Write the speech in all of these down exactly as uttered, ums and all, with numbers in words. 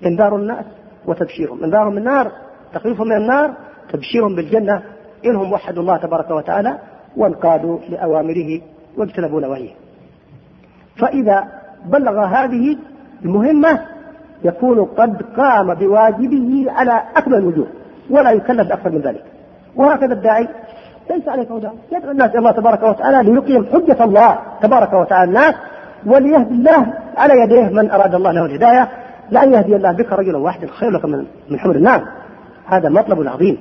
إنذار الناس وتبشيرهم، إنذارهم من النار، تخويفهم من النار، تبشيرهم بالجنة إنهم وحدوا الله تبارك وتعالى وانقادوا لأوامره واجتنبوا نواهيه. فإذا بلغ هذه المهمة يكون قد قام بواجبه على أكمل الوجوه ولا يكلف أكثر من ذلك. وهكذا الداعي ليس عليك هدى، يدعو الناس إلى الله تبارك وتعالى ليقيم حجة الله تبارك وتعالى الناس وليهدي الله على يديه من أراد الله له الهداية، لأن يهدي الله بك رجلا واحدا خير لك من حمر النعم. هذا مطلب عظيم.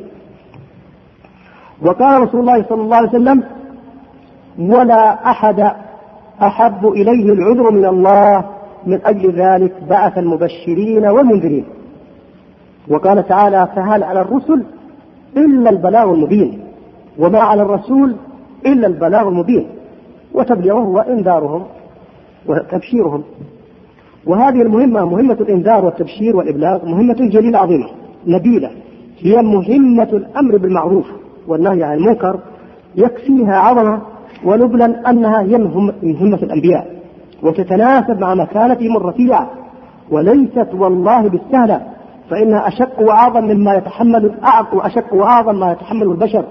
وقال رسول الله صلى الله عليه وسلم: ولا أحد أحب إليه العذر من الله من أجل ذلك بعث المبشرين والمنذرين. وقال تعالى: فهل على الرسل إلا البلاغ المبين، وما على الرسول إلا البلاغ المبين، وتبليغه وإنذارهم وتبشيرهم. وهذه المهمة، مهمة الإنذار والتبشير والإبلاغ، مهمة جليلة عظيمة نبيلة، هي مهمة الأمر بالمعروف والنهي عن المنكر، يكفيها عظمة ونبلا أنها هي مهمة الأنبياء وتتناسب مع مكانتهم الرفيعة، وليست والله بالسهلة، فإنها أشق وأعظم مما يتحمل الأعق وأشق وأعظم ما يتحمل البشر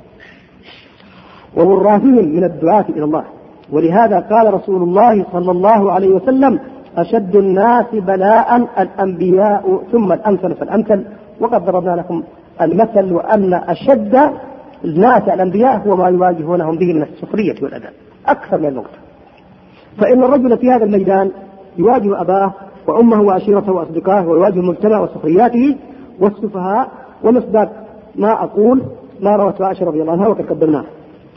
وغرافهم من الدعاة إلى الله. ولهذا قال رسول الله صلى الله عليه وسلم: أشد الناس بلاء الأنبياء ثم الأمثل فالأمثل. وقد ضربنا لكم المثل وأن أشد الناس الأنبياء هو ما يواجهونهم به من السخرية والأذى أكثر من الوقت. فإن الرجل في هذا الميدان يواجه أباه وأمه وعشيرته وأصدقائه، ويواجه المجتمع وسخرياته والسفهاء، ومصداق ما أقول ما روته عائشة رضي الله عنها وقد قدمناه.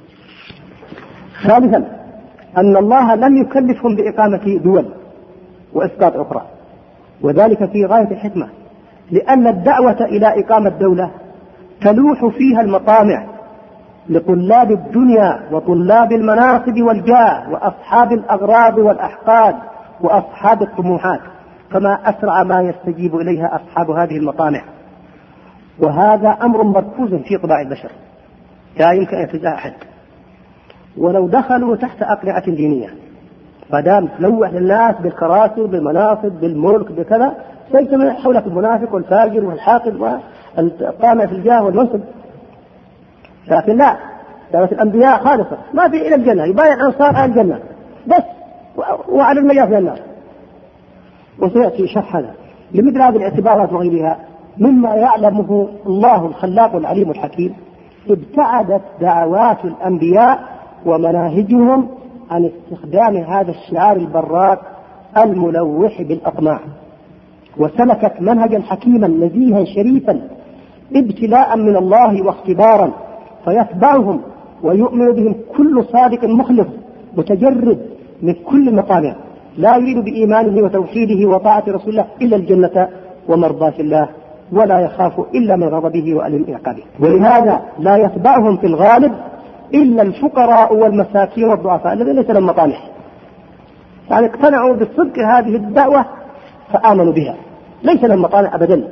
ثالثا أن الله لم يكلفهم بإقامة دول وإسقاط أخرى، وذلك في غاية الحكمة، لأن الدعوة إلى إقامة دولة تلوح فيها المطامع لطلاب الدنيا وطلاب المناصب والجاه وأصحاب الأغراض والأحقاد وأصحاب الطموحات، فما أسرع ما يستجيب إليها أصحاب هذه المطامع. وهذا أمر مركوز في طباع البشر لا يمكن أن يتجاه أحد. ولو دخلوا تحت أقنعة دينية فدام تلوح للناس بالكراسي بالمناصب بالملك بكذا، سيجتمع حولك المنافق والفاجر والحاقد والطامع في الجاه والمنصب. لكن لا، دعوة الأنبياء خالصة، ما في إلى الجنة، يبايع أنصار أهل الجنة بس وعلى المجاه في النار. وسيأتي شرح هذا لمثل هذه الاعتبارات وغيرها مما يعلمه الله الخلاق العليم الحكيم. ابتعدت دعوات الأنبياء ومناهجهم عن استخدام هذا الشعار البراق الملوح بالأطماع، وسلكت منهجا حكيما نزيها شريفا ابتلاء من الله واختبارا، فيتبعهم ويؤمن بهم كل صادق مخلص متجرد من كل المطامع، لا يريد بإيمانه وتوحيده وطاعة رسول الله إلا الجنة ومرضاة الله، ولا يخاف إلا من غضبه وألم عقابه. ولهذا لا يتبعهم في الغالب إلا الفقراء والمساكين والضعفاء الذين ليس لهم مطامح، يعني اقتنعوا بالصدق هذه الدعوة فآمنوا بها، ليس لهم مطامح أبدا.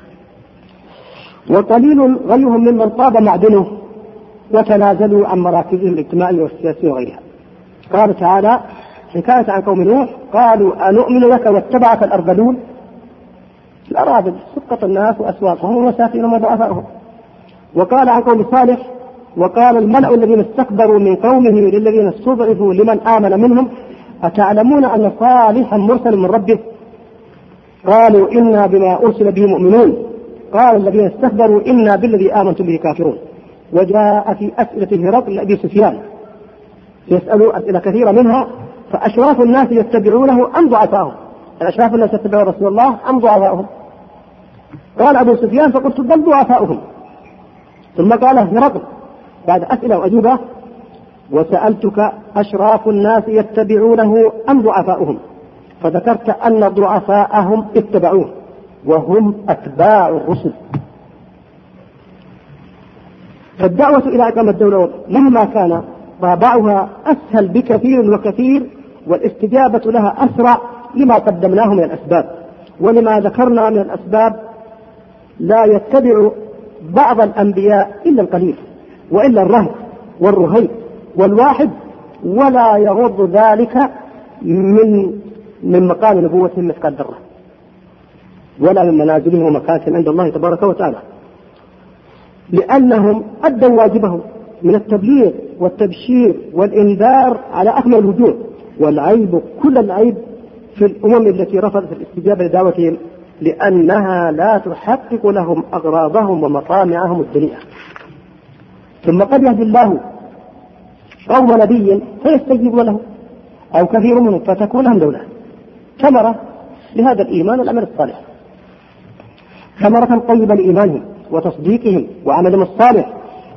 وقليل غيرهم ممن طاب معدنه وتنازلوا عن مراكزهم الاجتماعية والسياسية وغيرها. قال تعالى حكاية عن قوم نوح: قالوا أنؤمن لك واتبعك الأرذلون. الأراذل سقط الناس وأسواقهم ومساكنهم وضعفائهم. وقال عن قوم صالح: وقال الملأ الذين استكبروا من قومه للذين استضعفوا لمن آمن منهم: أتعلمون أن صالحا مرسل من ربه؟ قالوا إنا بما أرسل به مؤمنون. قال الذين استكبروا إنا بالذي آمنتم به كافرون. وجاء في أسئلة هرقل لأبي سفيان يسألوا أسئلة كثيرة منها: فأشراف الناس يتبعونه أم ضعفاهم؟ الأشراف الناس يتبعون رسول الله أم ضعفاهم؟ قال أبو سفيان: فقلت بل ضعفاؤهم. ثم قال هرقل بعد أسئلة وأجوبة: وسألتك أشراف الناس يتبعونه أم ضعفاؤهم؟ فذكرت أن ضعفاءهم اتبعوه وهم أتباع الرسل. فالدعوة إلى إقامة الدولة مهما كان طابعها أسهل بكثير وكثير، والاستجابة لها أسرع لما قدمناه من الأسباب ولما ذكرنا من الأسباب. لا يتبع بعض الأنبياء إلا القليل وإلا الرهب والرهيب والواحد، ولا يغض ذلك من من مقام نبوة مثقال ذرة. ولا من منازلهم ومكاسب عند الله تبارك وتعالى، لأنهم أدوا واجبهم من التبليغ والتبشير والإنذار على أكمل الوجوه. والعيب كل العيب في الأمم التي رفضت الاستجابة لدعوتهم، لأنها لا تحقق لهم أغراضهم ومطامعهم الدنيئة. ثم قد يهدي الله قوم نبي فيستجيبون له، أو كثير منهم فتكون لهم دولة. ثمرة لهذا الإيمان والعمل الصالح، ثمرة طيبة لإيمانهم وتصديقهم وعملهم الصالح،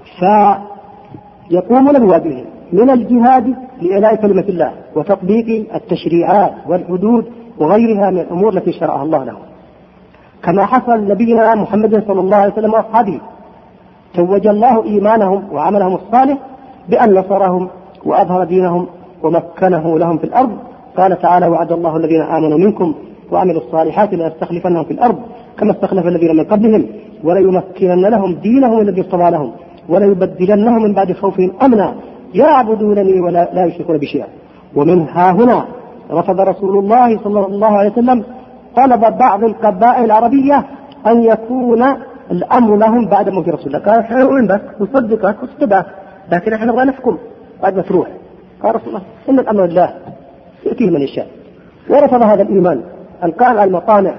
فيقومون بواجبهم من الجهاد لإعلاء كلمة الله وتطبيق التشريعات والحدود وغيرها من الأمور التي شرعها الله لهم، كما حصل لنبينا محمد صلى الله عليه وسلم وأصحابه. توج الله إيمانهم وعملهم الصالح بأن نصرهم وأظهر دينهم ومكنه لهم في الأرض. قال تعالى: وعد الله الذين آمنوا منكم وعملوا الصالحات ليستخلفنهم في الأرض كما استخلف الذين من قبلهم وليمكنن لهم دينهم الذي ارتضى لهم وليبدلنهم من بعد خوفهم أمنا يعبدونني ولا لا يشركون بشيئا. ومن ها هنا رفض رسول الله صلى الله عليه وسلم طلب بعض القبائل العربية أن يكون الأمر لهم بعد موت رسول الله. قال: احنا نؤمن بك نصدقك ونتبعك، لكن احنا نبغى نحكم بعد ما تروح. قال رسول الله: إن الأمر لله يأتيه من يشاء. ورفض هذا الإيمان القائم على المطامع،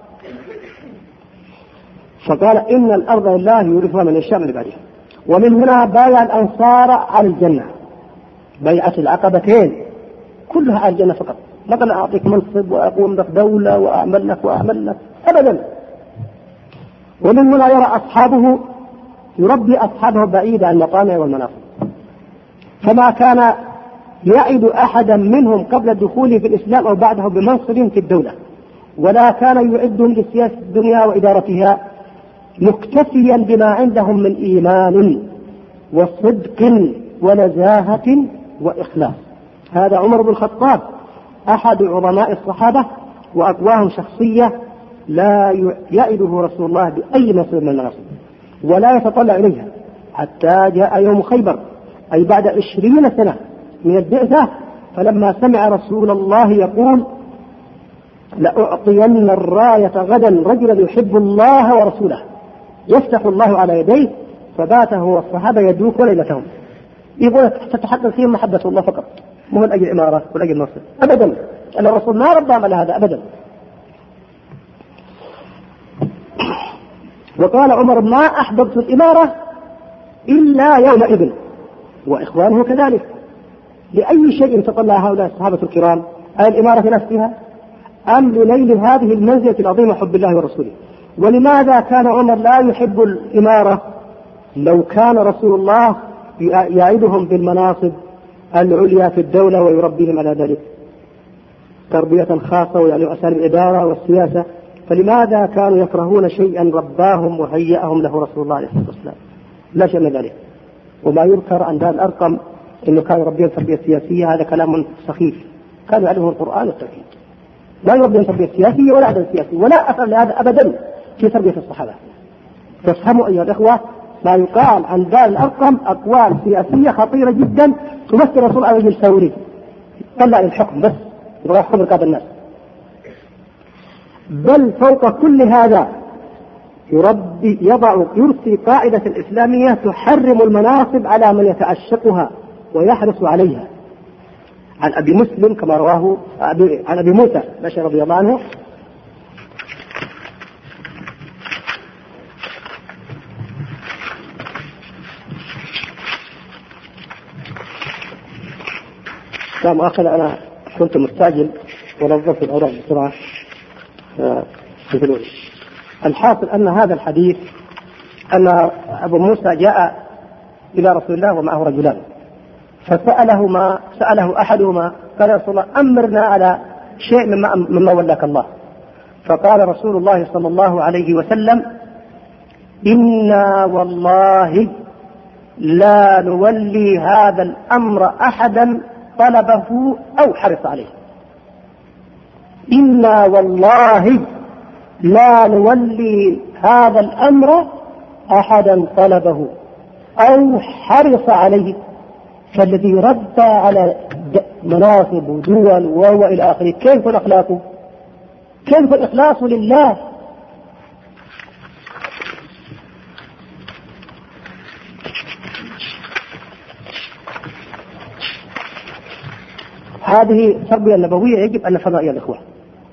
فقال: إن الأرض لله يورثها من يشاء من عباده. ومن هنا بايع الأنصار على الجنة، بيعة العقبتين كلها على الجنة فقط، ما قال أعطيك منصب وأقوم لك دولة وأعمل لك وأعمل لك أبدا. ومن هنا يرى أصحابه يربي أصحابه بعيد عن المطامع والمناصب، فما كان يعد أحدا منهم قبل دخوله في الإسلام أو بعده بمنصب في الدولة، ولا كان يعدهم لسياسة الدنيا وإدارتها، مكتفيا بما عندهم من إيمان وصدق ونزاهة وإخلاص. هذا عمر بن الخطاب أحد عظماء الصحابة وأقواهم شخصية، لا يعده رسول الله بأي منصب من المناصب ولا يتطلع إليها، حتى جاء يوم خيبر، أي بعد عشرين سنة من البعثة، فلما سمع رسول الله يقول: لأعطين الراية غدا رجلا يحب الله ورسوله يفتح الله على يديه، فبات هو والصحابة يدوك ليلتهم. يقول تتحقق فيهم محبة الله فقط، مو من أجل إمارة ولا أجل نصر أبدا، أن الرسول ما ربهم على هذا أبدا. وقال عمر: ما أحببت الإمارة إلا يومئذ، وإخوانه كذلك. لأي شيء تطلع هؤلاء الصحابة الكرام؟ أي الإمارة في نفسها أم لنيل هذه المنزلة العظيمة حب الله ورسوله؟ ولماذا كان عمر لا يحب الإمارة لو كان رسول الله يعدهم بالمناصب العليا في الدولة ويربيهم على ذلك تربية خاصة ويعني أساليب الإدارة والسياسة؟ فلماذا كانوا يكرهون شيئا رباهم وهيئهم له رسول الله عليه الصلاة والسلام؟ لا شيء من ذلك. وما يذكر عن ذا الأرقم إنه كان يربيهم تربية سياسية، هذا كلام سخيف، كان يعلمه القرآن والتوحيد، لا يربيهم تربية سياسية ولا عدل سياسي، ولا أثر لهذا أبدا في تربية الصحابة. تفهموا أيها الإخوة ما يقال عن ذا الأرقم أقوال سياسية خطيرة جدا تمثل رسول عليه الثوري، طلع الحكم بس يبغى يحكم رقاب الناس. بل فوق كل هذا يربي يضع يرسي قاعدة الإسلامية تحرم المناصب على من يتعشقها ويحرص عليها. عن أبي مسلم كما رواه أبي عن أبي موسى الأشعري رضي الله عنه لا مؤاخذة، أنا كنت مستعجل ونظفت الأوراق بسرعة مثلوني. الحاصل أن هذا الحديث أن أبو موسى جاء إلى رسول الله ومعه رجلان، فسأله ما سأله أحدهما قال: يا رسول الله أمرنا على شيء مما, مما ولاك الله. فقال رسول الله صلى الله عليه وسلم: إنا والله لا نولي هذا الأمر أحدا طلبه أو حرص عليه. إنا والله لا نولي هذا الأمر أحدا طلبه أو حرص عليه. فالذي رد على مناصب ودول وهو إلى آخره كيف الأخلاق؟ كيف الإخلاص لله هذه التربية النبوية يجب أن نفهمها أيها الإخوة.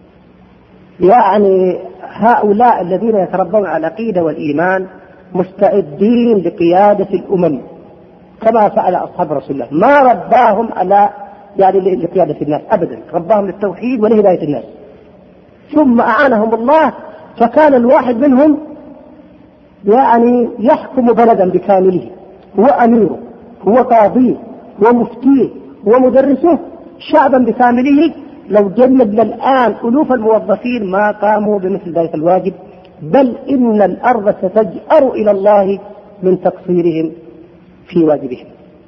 يعني هؤلاء الذين يتربون على العقيدة والإيمان مستعدين لقيادة الأمم كما فعل أصحاب رسول الله، ما رباهم على يعني لقيادة الناس أبدا، رباهم للتوحيد ولهداية الناس، ثم أعانهم الله فكان الواحد منهم يعني يحكم بلدا بكامله، هو أميره، هو قاضيه، هو مفتيه، هو مدرسه، شعبا بكامله. لو جلبنا الآن ألوف الموظفين ما قاموا بمثل ذلك الواجب، بل إن الأرض ستجأر إلى الله من تقصيرهم في واجبهم.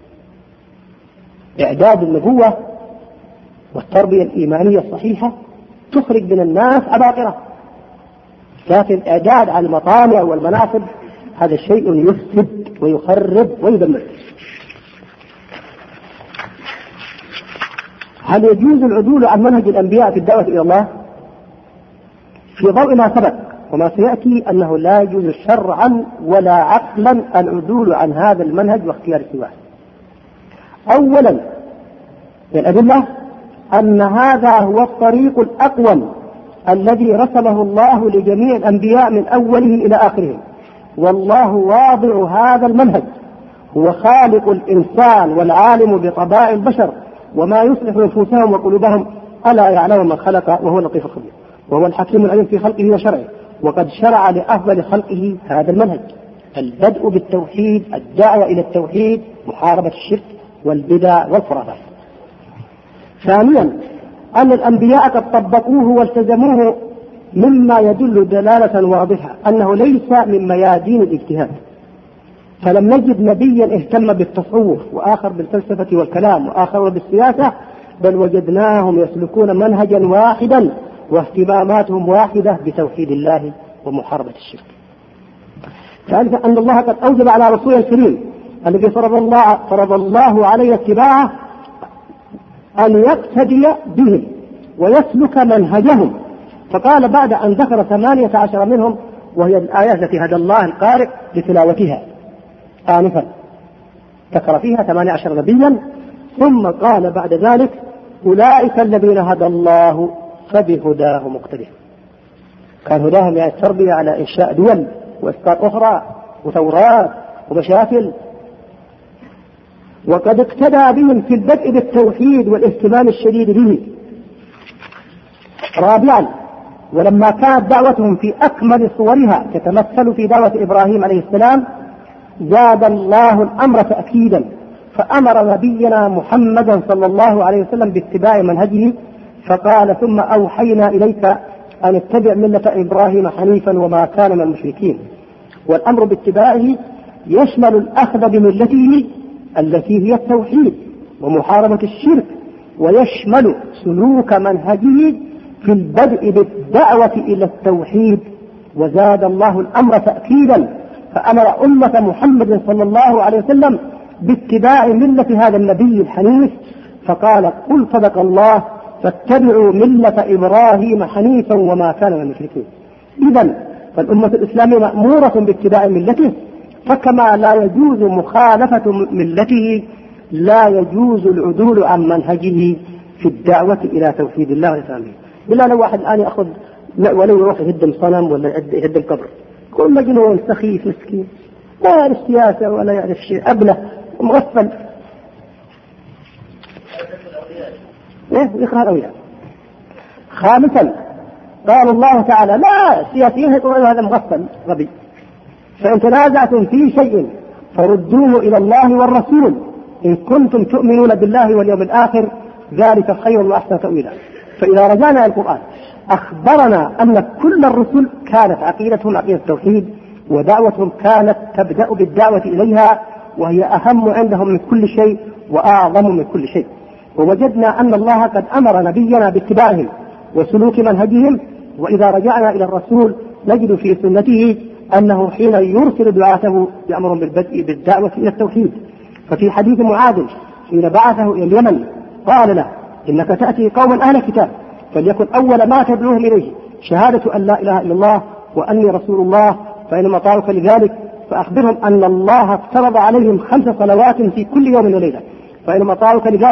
إعداد النبوة والتربية الإيمانية الصحيحة تخرج من الناس عباقرة، لكن إعداد على المطامع والمناصب هذا شيء يفسد ويخرب ويدمر. هل يجوز العدول عن منهج الأنبياء في الدعوة إلى الله؟ في ضوء ما سبق وما سيأتي أنه لا يجوز شرعا ولا عقلا العدول عن هذا المنهج واختيار سواه. أولا من الأدلة أن هذا هو الطريق الأقوم الذي رسمه الله لجميع الأنبياء من أولهم إلى آخرهم، والله واضع هذا المنهج، هو خالق الإنسان والعالم بطباع البشر وما يصلح نفوسهم وقلوبهم، ألا يعلم من خلق وهو اللطيف الخبير، وهو الحكيم العليم في خلقه وشرعه، وقد شرع لأفضل خلقه هذا المنهج: البدء بالتوحيد، الدعوة إلى التوحيد، محاربة الشرك والبدع والخرافات. ثانيا أن الأنبياء قد طبقوه والتزموه، مما يدل دلالة واضحة أنه ليس من ميادين الاجتهاد، فلم نجد نبيا اهتم بالتصوف وآخر بالفلسفة والكلام وآخر بالسياسة، بل وجدناهم يسلكون منهجا واحدا واهتماماتهم واحدة بتوحيد الله ومحاربة الشرك. ثالثا أن الله قد أوجب على رسوله الكريم الذي فرض الله, فرض الله عليه اتباعه أن يقتدي بهم ويسلك منهجهم، فقال بعد أن ذكر ثمانية عشر منهم وهي الآيات التي هدى الله القارئ لتلاوتها آنفا، ذكر فيها ثمانية عشر نبيا، ثم قال بعد ذلك: أولئك الذين هدى الله فبهداه مقتدر. كان هداهم يعني التربية على إنشاء دول وإسقاط أخرى وثورات ومشاكل، وقد اقتدى بهم في البدء بالتوحيد والاهتمام الشديد به. رابعا ولما كانت دعوتهم في أكمل صورها تتمثل في دعوة إبراهيم عليه السلام، زاد الله الأمر تأكيدا فأمر نبينا محمدا صلى الله عليه وسلم باتباع منهجه، فقال: ثم أوحينا إليك أن اتبع ملة إبراهيم حنيفا وما كان من المشركين. والأمر باتباعه يشمل الأخذ بملته التي هي التوحيد ومحاربة الشرك، ويشمل سلوك منهجه في البدء بالدعوة إلى التوحيد. وزاد الله الأمر تأكيدا فأمر أمة محمد صلى الله عليه وسلم باتباع ملة هذا النبي الحنيف، فقال: قل صدق الله فاتبعوا ملة إبراهيم حنيفا وما كان من المشركين. إذن فالأمة الإسلامية مأمورة باتباع ملته، فكما لا يجوز مخالفة ملته لا يجوز العدول عن منهجه في الدعوة إلى توحيد الله والإسلامية. بلا لو واحد الآن يأخذ ولو يروح يهدم صنم ولا يهدم قبر، كل مجنون سخيف مسكين لا يعرف سياسة ولا يعرف شيء، أبله مغفل إيه يقرأ الأولياء. خامسا قال الله تعالى: لا سياسيين يقولون هذا مغفل غبي، فإن تنازعتم في شيء فردوه إلى الله والرسول إن كنتم تؤمنون بالله واليوم الآخر ذلك خير وأحسن تأويلا. فإذا رجعنا إلى القرآن أخبرنا أن كل الرسل كانت عقيدتهم عقيدة التوحيد، ودعوتهم كانت تبدأ بالدعوة إليها، وهي أهم عندهم من كل شيء وأعظم من كل شيء. ووجدنا أن الله قد أمر نبينا باتباعهم وسلوك منهجهم. وإذا رجعنا إلى الرسول نجد في سنته أنه حين يرسل دعاته يأمر بالبدء بالدعوة إلى التوحيد. ففي حديث معاذ حين بعثه إلى اليمن قال له: إنك تأتي قوما أهل كتاب فليكن أول ما تدعوهم إليه شهادة أن لا إله إلا الله وأني رسول الله، فإنما أطاعوك لذلك فأخبرهم أن الله افترض عليهم خمس صلوات في كل يوم وليلة، فإنما أطاعوك لذلك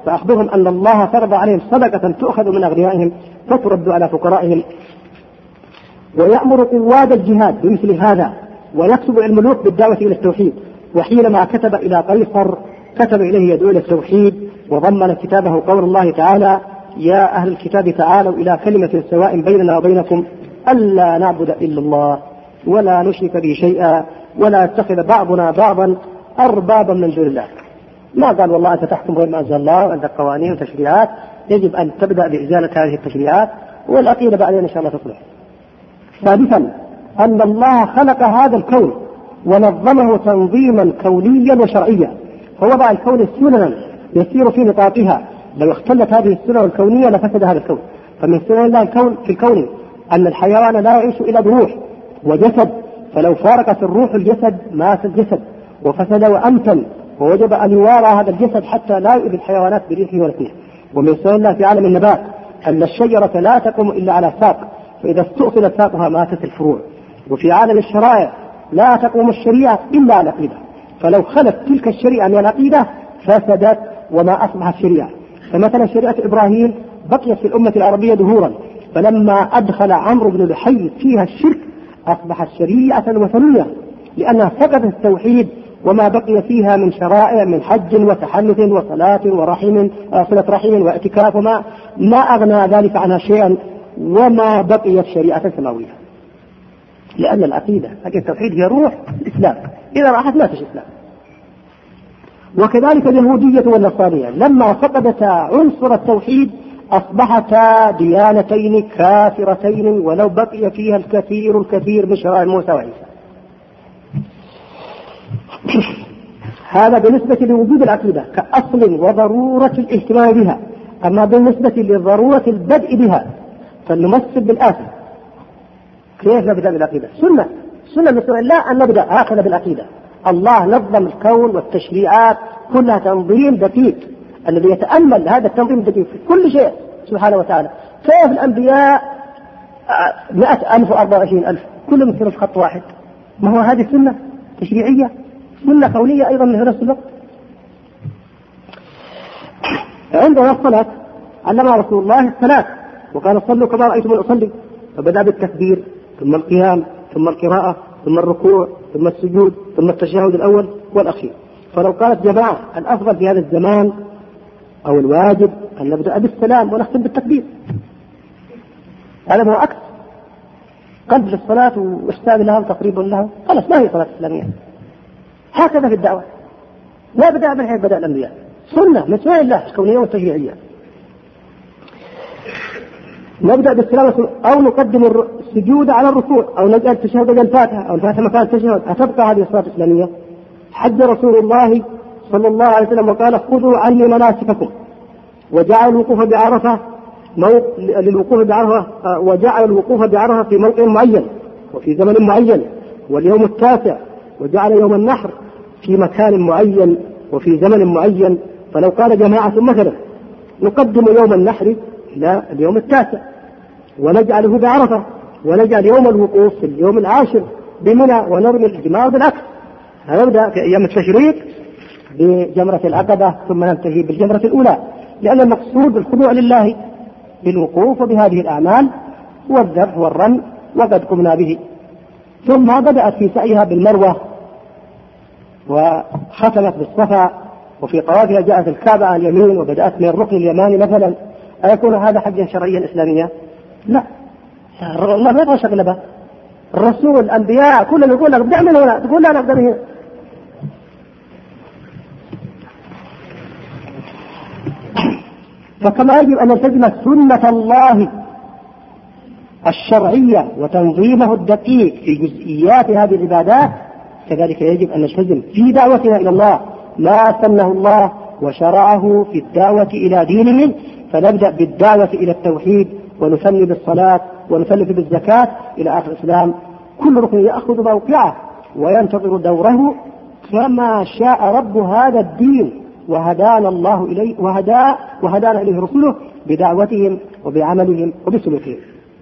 فأخبرهم أن الله فرض عليهم صدقة تؤخذ من أغنيائهم فترد على فقرائهم، ويأمر قواد الجهاد بمثل هذا، ويكتب الملوك بالدعوة إلى التوحيد. وحينما كتب إلى قيصر كتب إليه يدعو إلى التوحيد، وضمن كتابه قول الله تعالى: يا أهل الكتاب تعالوا إلى كلمة سواء بيننا وبينكم ألا نعبد إلا الله ولا نشرك به شيئا ولا يتخذ بعضنا بعضا أربابا من دون الله. ما قال والله أنت تحكم غير ما أنزل الله وعندك قوانين وتشريعات، يجب أن تبدأ بإزالة هذه التشريعات، والعقيدة بعدين إن شاء الله تصلح. ثالثا أن الله خلق هذا الكون ونظمه تنظيما كونيا وشرعيا، فوضع الكون سننا يسير في نطاقها. لو اختلت هذه السنن الكونية لفسد هذا الكون. فمن سنن الله الكون في الكون أن الحيوان لا يعيش إلا بروح وجسد، فلو فارقت الروح الجسد مات الجسد وفسد وأمتن، ووجب أن يوارى هذا الجسد حتى لا يؤذي الحيوانات بريحه ولكنه. ومن سنن الله في عالم النبات أن الشجرة لا تقوم إلا على ساق، فإذا استؤصلت ساقها ماتت الفروع. وفي عالم الشرائع لا تقوم الشريعة إلا على العقيدة، فلو خلت تلك الشريعة من العقيدة فسدت وما أصبحت شريعة. فمثلا شريعة إبراهيم بقيت في الأمة العربية دهورا، فلما أدخل عمرو بن لحي فيها الشرك أصبحت شريعة وثنية، لأنها فقدت التوحيد وما بقي فيها من شرائع من حج وتحنث وصلاة ورحم صلة رحم واعتكاف، وما ما أغنى ذلك عنها شيئا، وما بقيت شريعة سماوية، لأن العقيدة لكن التوحيد هي روح الإسلام، إذا راحت لا تشي إسلام. وكذلك اليهودية والنصرانية لما فقدتا عنصر التوحيد أصبحتا ديانتين كافرتين، ولو بقي فيها الكثير الكثير من شرائع موسى وعيسى. هذا بالنسبة لوجود العقيدة كأصل وضرورة الاهتمام بها. أما بالنسبة لضرورة البدء بها فلنمثل بالآتي: كيف نبدأ بالعقيدة؟ سنة سنة من سنة الله أن نبدأ هكذا بالعقيدة. الله نظم الكون والتشريعات كلها تنظيم دقيق، الذي يتأمل هذا التنظيم الدقيق في كل شيء سبحانه وتعالى. كيف الأنبياء مئة ألف وأربعة وعشرين ألف كلهم يسيرون في خط واحد؟ ما هو هذه سنة تشريعية، سنة كونية أيضا من نفس الوقت. عندنا الصلاة علمها رسول الله الصلاة، وقال: صلوا كما رأيتم أصلي، فبدأ بالتكبير ثم القيام ثم القراءة ثم الركوع ثم السجود ثم التشهد الأول والأخير. فلو قالت جماعة الأفضل في هذا الزمان أو الواجب أن نبدأ بالسلام ونختم بالتكبير، هذا هو أكثر قبل الصلاة واحساب لها وتقريب لها، خلاص ما هي صلاة إسلامية. هكذا في الدعوة لا بدأ من حيث بدأ الأنبياء، سنة من سنن الله الكونية والتشريعية. نبدأ بالسلام أو نقدم السجود على الركوع، أو نجعل التشهد إلى الفاتحة، أو الفاتحة مكان التشهد. أتبقى هذه الصلاة الإسلامية؟ حج رسول الله صلى الله عليه وسلم وقال: خذوا عني مناسككم، وجعل الوقوف بعرفة موق... للوقوف بعرفة وجعل الوقوف بعرفة في موقع معين وفي زمن معين، واليوم التاسع وجعل يوم النحر في مكان معين وفي زمن معين. فلو قال جماعة مثلا نقدم يوم النحر إلى اليوم التاسع ونجعله بعرفة، ونجعل يوم الوقوف في اليوم العاشر بمنى، ونرمي الجمار بالعكس. هنبدأ في أيام التشريق بجمرة العقبة ثم ننتهي بالجمرة الأولى، لأن المقصود الخضوع لله بالوقوف وبهذه الأعمال والذبح والرمي، وقد قمنا به. ثم بدأت في سعيها بالمروة وختمت بالصفا، وفي طوافها جاءت الكعبة على اليمين وبدأت من الركن اليماني مثلا. أيكون هذا حجا شرعيا إسلاميا؟ لا، الله ما يبغى شغلبه. الرسول الأنبياء كلهم يقول لك ابدأ من هنا، تقول لا نقدر هنا. فكما يجب أن نلتزم سنة الله الشرعية وتنظيمه الدقيق في جزئيات هذه العبادات، كذلك يجب أن نلتزم في دعوتنا إلى الله ما سنه الله وشرعه في الدعوة إلى دينه. فنبدأ بالدعوة إلى التوحيد، ونثني بالصلاة، ونثلث بالزكاة إلى آخر الإسلام. كل ركن يأخذ موقعه وينتظر دوره، كما شاء رب هذا الدين وهدانا الله إليه وهدا وهدانا إليه رسوله بدعوتهم وبعملهم وبسلوكهم.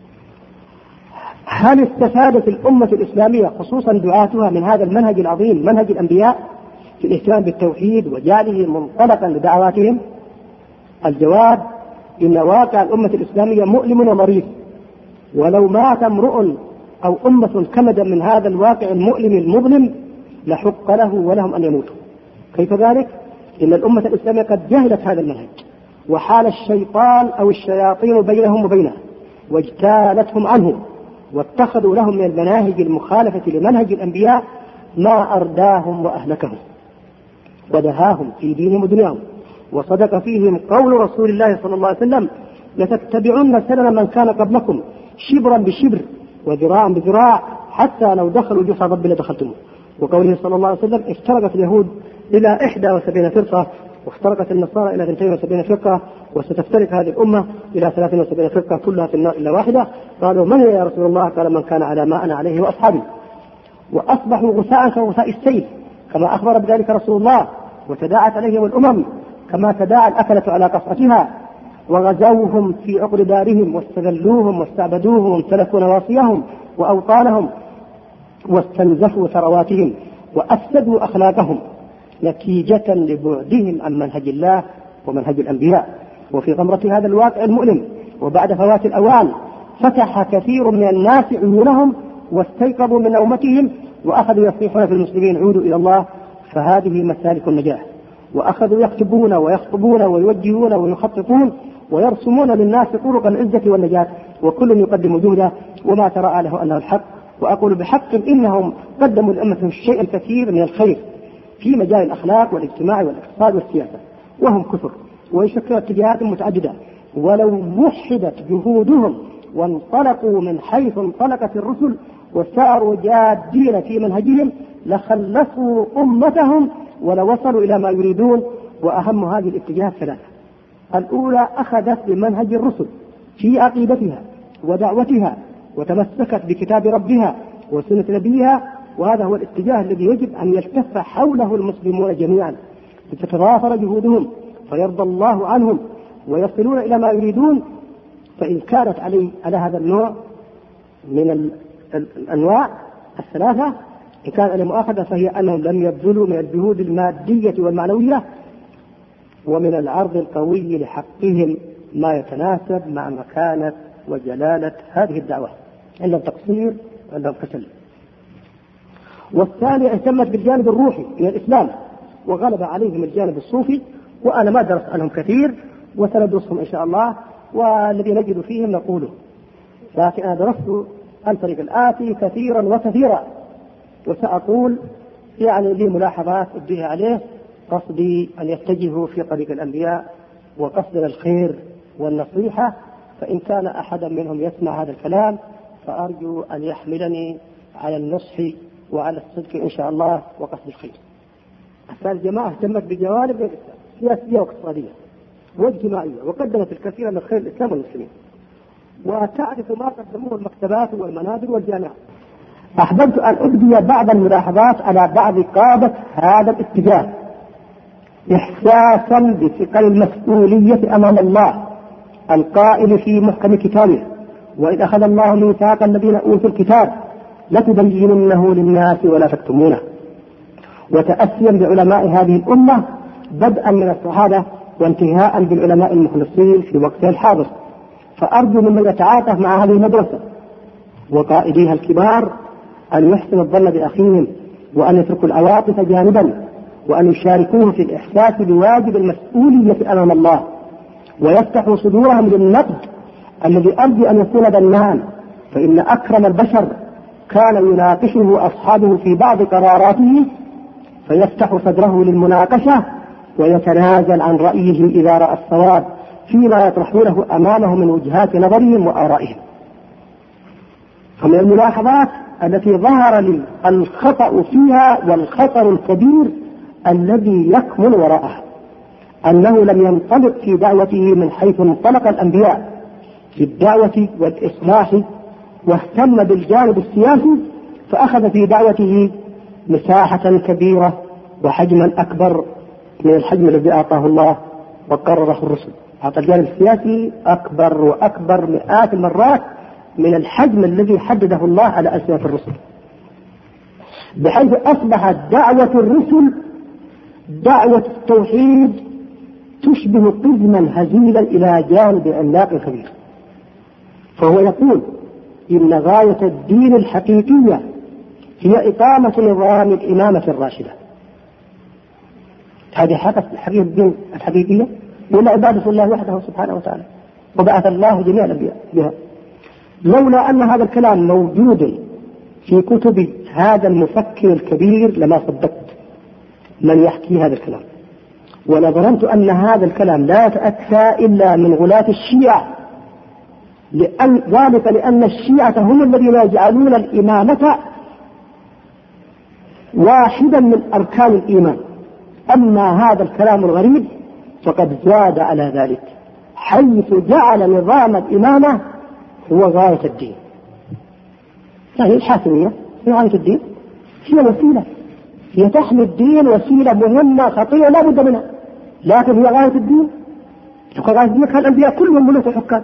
هل استفادت الأمة الإسلامية خصوصا دعاتها من هذا المنهج العظيم منهج الأنبياء في الاهتمام بالتوحيد وجعله منطلقا لدعواتهم؟ الجواب: إن واقع الأمة الإسلامية مؤلم ومريض، ولو مات امرؤ أو أمة كمدا من هذا الواقع المؤلم المظلم لحق له ولهم أن يموتوا. كيف ذلك؟ إن الأمة الإسلامية قد جهلت هذا المنهج، وحال الشيطان أو الشياطين بينهم وبينه واجتالتهم عنه، واتخذوا لهم من المناهج المخالفة لمنهج الأنبياء ما أرداهم وأهلكهم ودهاهم في دينهم ودنياهم. وصدق فيهم قول رسول الله صلى الله عليه وسلم: لتتبعن سنن من كان قبلكم شبرا بشبر وذراعا بذراع حتى لو دخلوا جحر رب لدخلتموه. وقوله صلى الله عليه وسلم: افترقت اليهود إلى إحدى وسبعين فرقة، وافترقت النصارى إلى اثنتين وسبعين فرقة، وستفترق هذه الأمة إلى ثلاثين وسبعين فرقة كلها في النار إلا واحدة. قالوا: من هي يا رسول الله؟ قال: من كان على ما أنا عليه وأصحابي. وأصبحوا غثاء كغثاء السيل كما أخبر بذلك رسول الله، وتداعت عليهم الأمم كما تداعى الأكلة على قصعتها، وغزوهم في عقر دارهم واستذلوهم واستعبدوهم وامتلكوا نواصيهم وأوطانهم واستنزفوا ثرواتهم وأفسدوا أخلاقهم نتيجة لبعدهم عن منهج الله ومنهج الأنبياء. وفي غمرة هذا الواقع المؤلم وبعد فوات الأوان فتح كثير من الناس عيونهم واستيقظوا من نومتهم وأخذوا يصيحون في المسلمين: عودوا إلى الله، فهذه مسالك النجاح. وأخذوا يكتبون ويخطبون ويوجهون ويخططون ويرسمون للناس طرق العزة والنجاة، وكل يقدم جهده وما ترى له أنه الحق. وأقول بحق إنهم قدموا للأمة الشيء الكثير من الخير في مجال الأخلاق والاجتماع والاقتصاد والسياسة، وهم كثر ويشكلوا اتجاهات متعددة. ولو وحدت جهودهم وانطلقوا من حيث انطلقت الرسل وساروا جادين في منهجهم لخلصوا أمتهم ولوصلوا إلى ما يريدون. وأهم هذه الاتجاهات ثلاثة: الأولى أخذت بمنهج الرسل في عقيدتها ودعوتها وتمسكت بكتاب ربها وسنة نبيها، وهذا هو الاتجاه الذي يجب أن يلتف حوله المسلمون جميعا لتتضافر جهودهم فيرضى الله عنهم ويصلون إلى ما يريدون. فإن كانت علي على هذا النوع من الأنواع الثلاثة، إن كان على مؤاخذة، فهي أنهم لم يبذلوا من الجهود المادية والمعنوية ومن العرض القوي لحقهم ما يتناسب مع مكانة وجلالة هذه الدعوة. عندهم تقصير وعندهم كسل. والثانية اهتمت بالجانب الروحي من الإسلام وغلب عليهم الجانب الصوفي، وأنا ما درست عنهم كثير وسندرسهم إن شاء الله، والذي نجد فيهم نقوله، لكن أنا درست عن طريق الآتي كثيرا وكثيرا، وسأقول يعني لي ملاحظات أبديها عليه. قصدي أن يتجهوا في طريق الأنبياء وقصدنا الخير والنصيحة، فإن كان أحدا منهم يسمع هذا الكلام فأرجو أن يحملني على النصح وعلى الصدق إن شاء الله وقصد الخير. الجماعة اهتمت بجوانب سياسية واقتصادية واجتماعية وقدمت الكثير من خير الإسلام والمسلمين، وتعرف ما قدموه المكتبات والمنابر والجامعات. أحببت أن أبدي بعض الملاحظات على بعض قادة هذا الاتجاه إحساسا بثقل المسؤولية أمام الله القائل في محكم كتابه: وإذ أخذ الله ميثاق الذين أوتوا الكتاب لتبيننه للناس ولا تكتمونه. وتأسيا بعلماء هذه الأمة بدءا من الصحابة وانتهاء بالعلماء المخلصين في وقتها الحاضر. فأرجو ممن يتعاطف مع هذه المدرسة وقائديها الكبار أن يحسن الظن بأخيهم، وأن يتركوا العواطف جانبا، وأن يشاركوه في الإحساس بواجب المسؤولية أمام الله، ويفتحوا صدورهم للنقد الذي أرجو أن يكون بناء، فإن أكرم البشر كان يناقشه أصحابه في بعض قراراته فيفتح صدره للمناقشة ويتنازل عن رأيه إذا رأى الصواب فيما يطرحونه أمامه من وجهات نظرهم وآرائهم. فمن الملاحظات التي ظهر لي الخطأ فيها والخطر الكبير الذي يكمن وراءه أنه لم ينطلق في دعوته من حيث انطلق الأنبياء في الدعوة والإصلاح، واهتم بالجانب السياسي، فأخذ في دعوته مساحة كبيرة وحجما أكبر من الحجم الذي أعطاه الله وقرره الرسل. أعطى الجانب السياسي أكبر وأكبر مئات المرات من الحجم الذي حدده الله على ألسنة الرسل، بحيث أصبحت دعوة الرسل دعوة التوحيد تشبه قزما هزيلا إلى جانب عملاق كبير. فهو يقول إن غاية الدين الحقيقية هي إقامة نظام الإمامة الراشدة. هذه حقيقة الدين الحقيقية ولا عبادة الله وحده سبحانه وتعالى، وبعث الله جميع الأنبياء بها. لولا أن هذا الكلام موجود في كتب هذا المفكر الكبير لما صدقت من يحكي هذا الكلام، ولظننت أن هذا الكلام لا يتأتى إلا من غلاة الشيعة، لأن ذلك لأن الشيعة هم الذين يجعلون الإمامة واحدا من أركان الإيمان. أما هذا الكلام الغريب فقد زاد على ذلك، حيث جعل نظام الإمامة هو غاية الدين. فهي الحاكمية هي غاية الدين، هي وسيلة، هي تحمي الدين، وسيلة مهمة خطيرة لا بد منها، لكن هي غاية الدين. غاية الدين كان الأنبياء كلهم ملوك وحكام.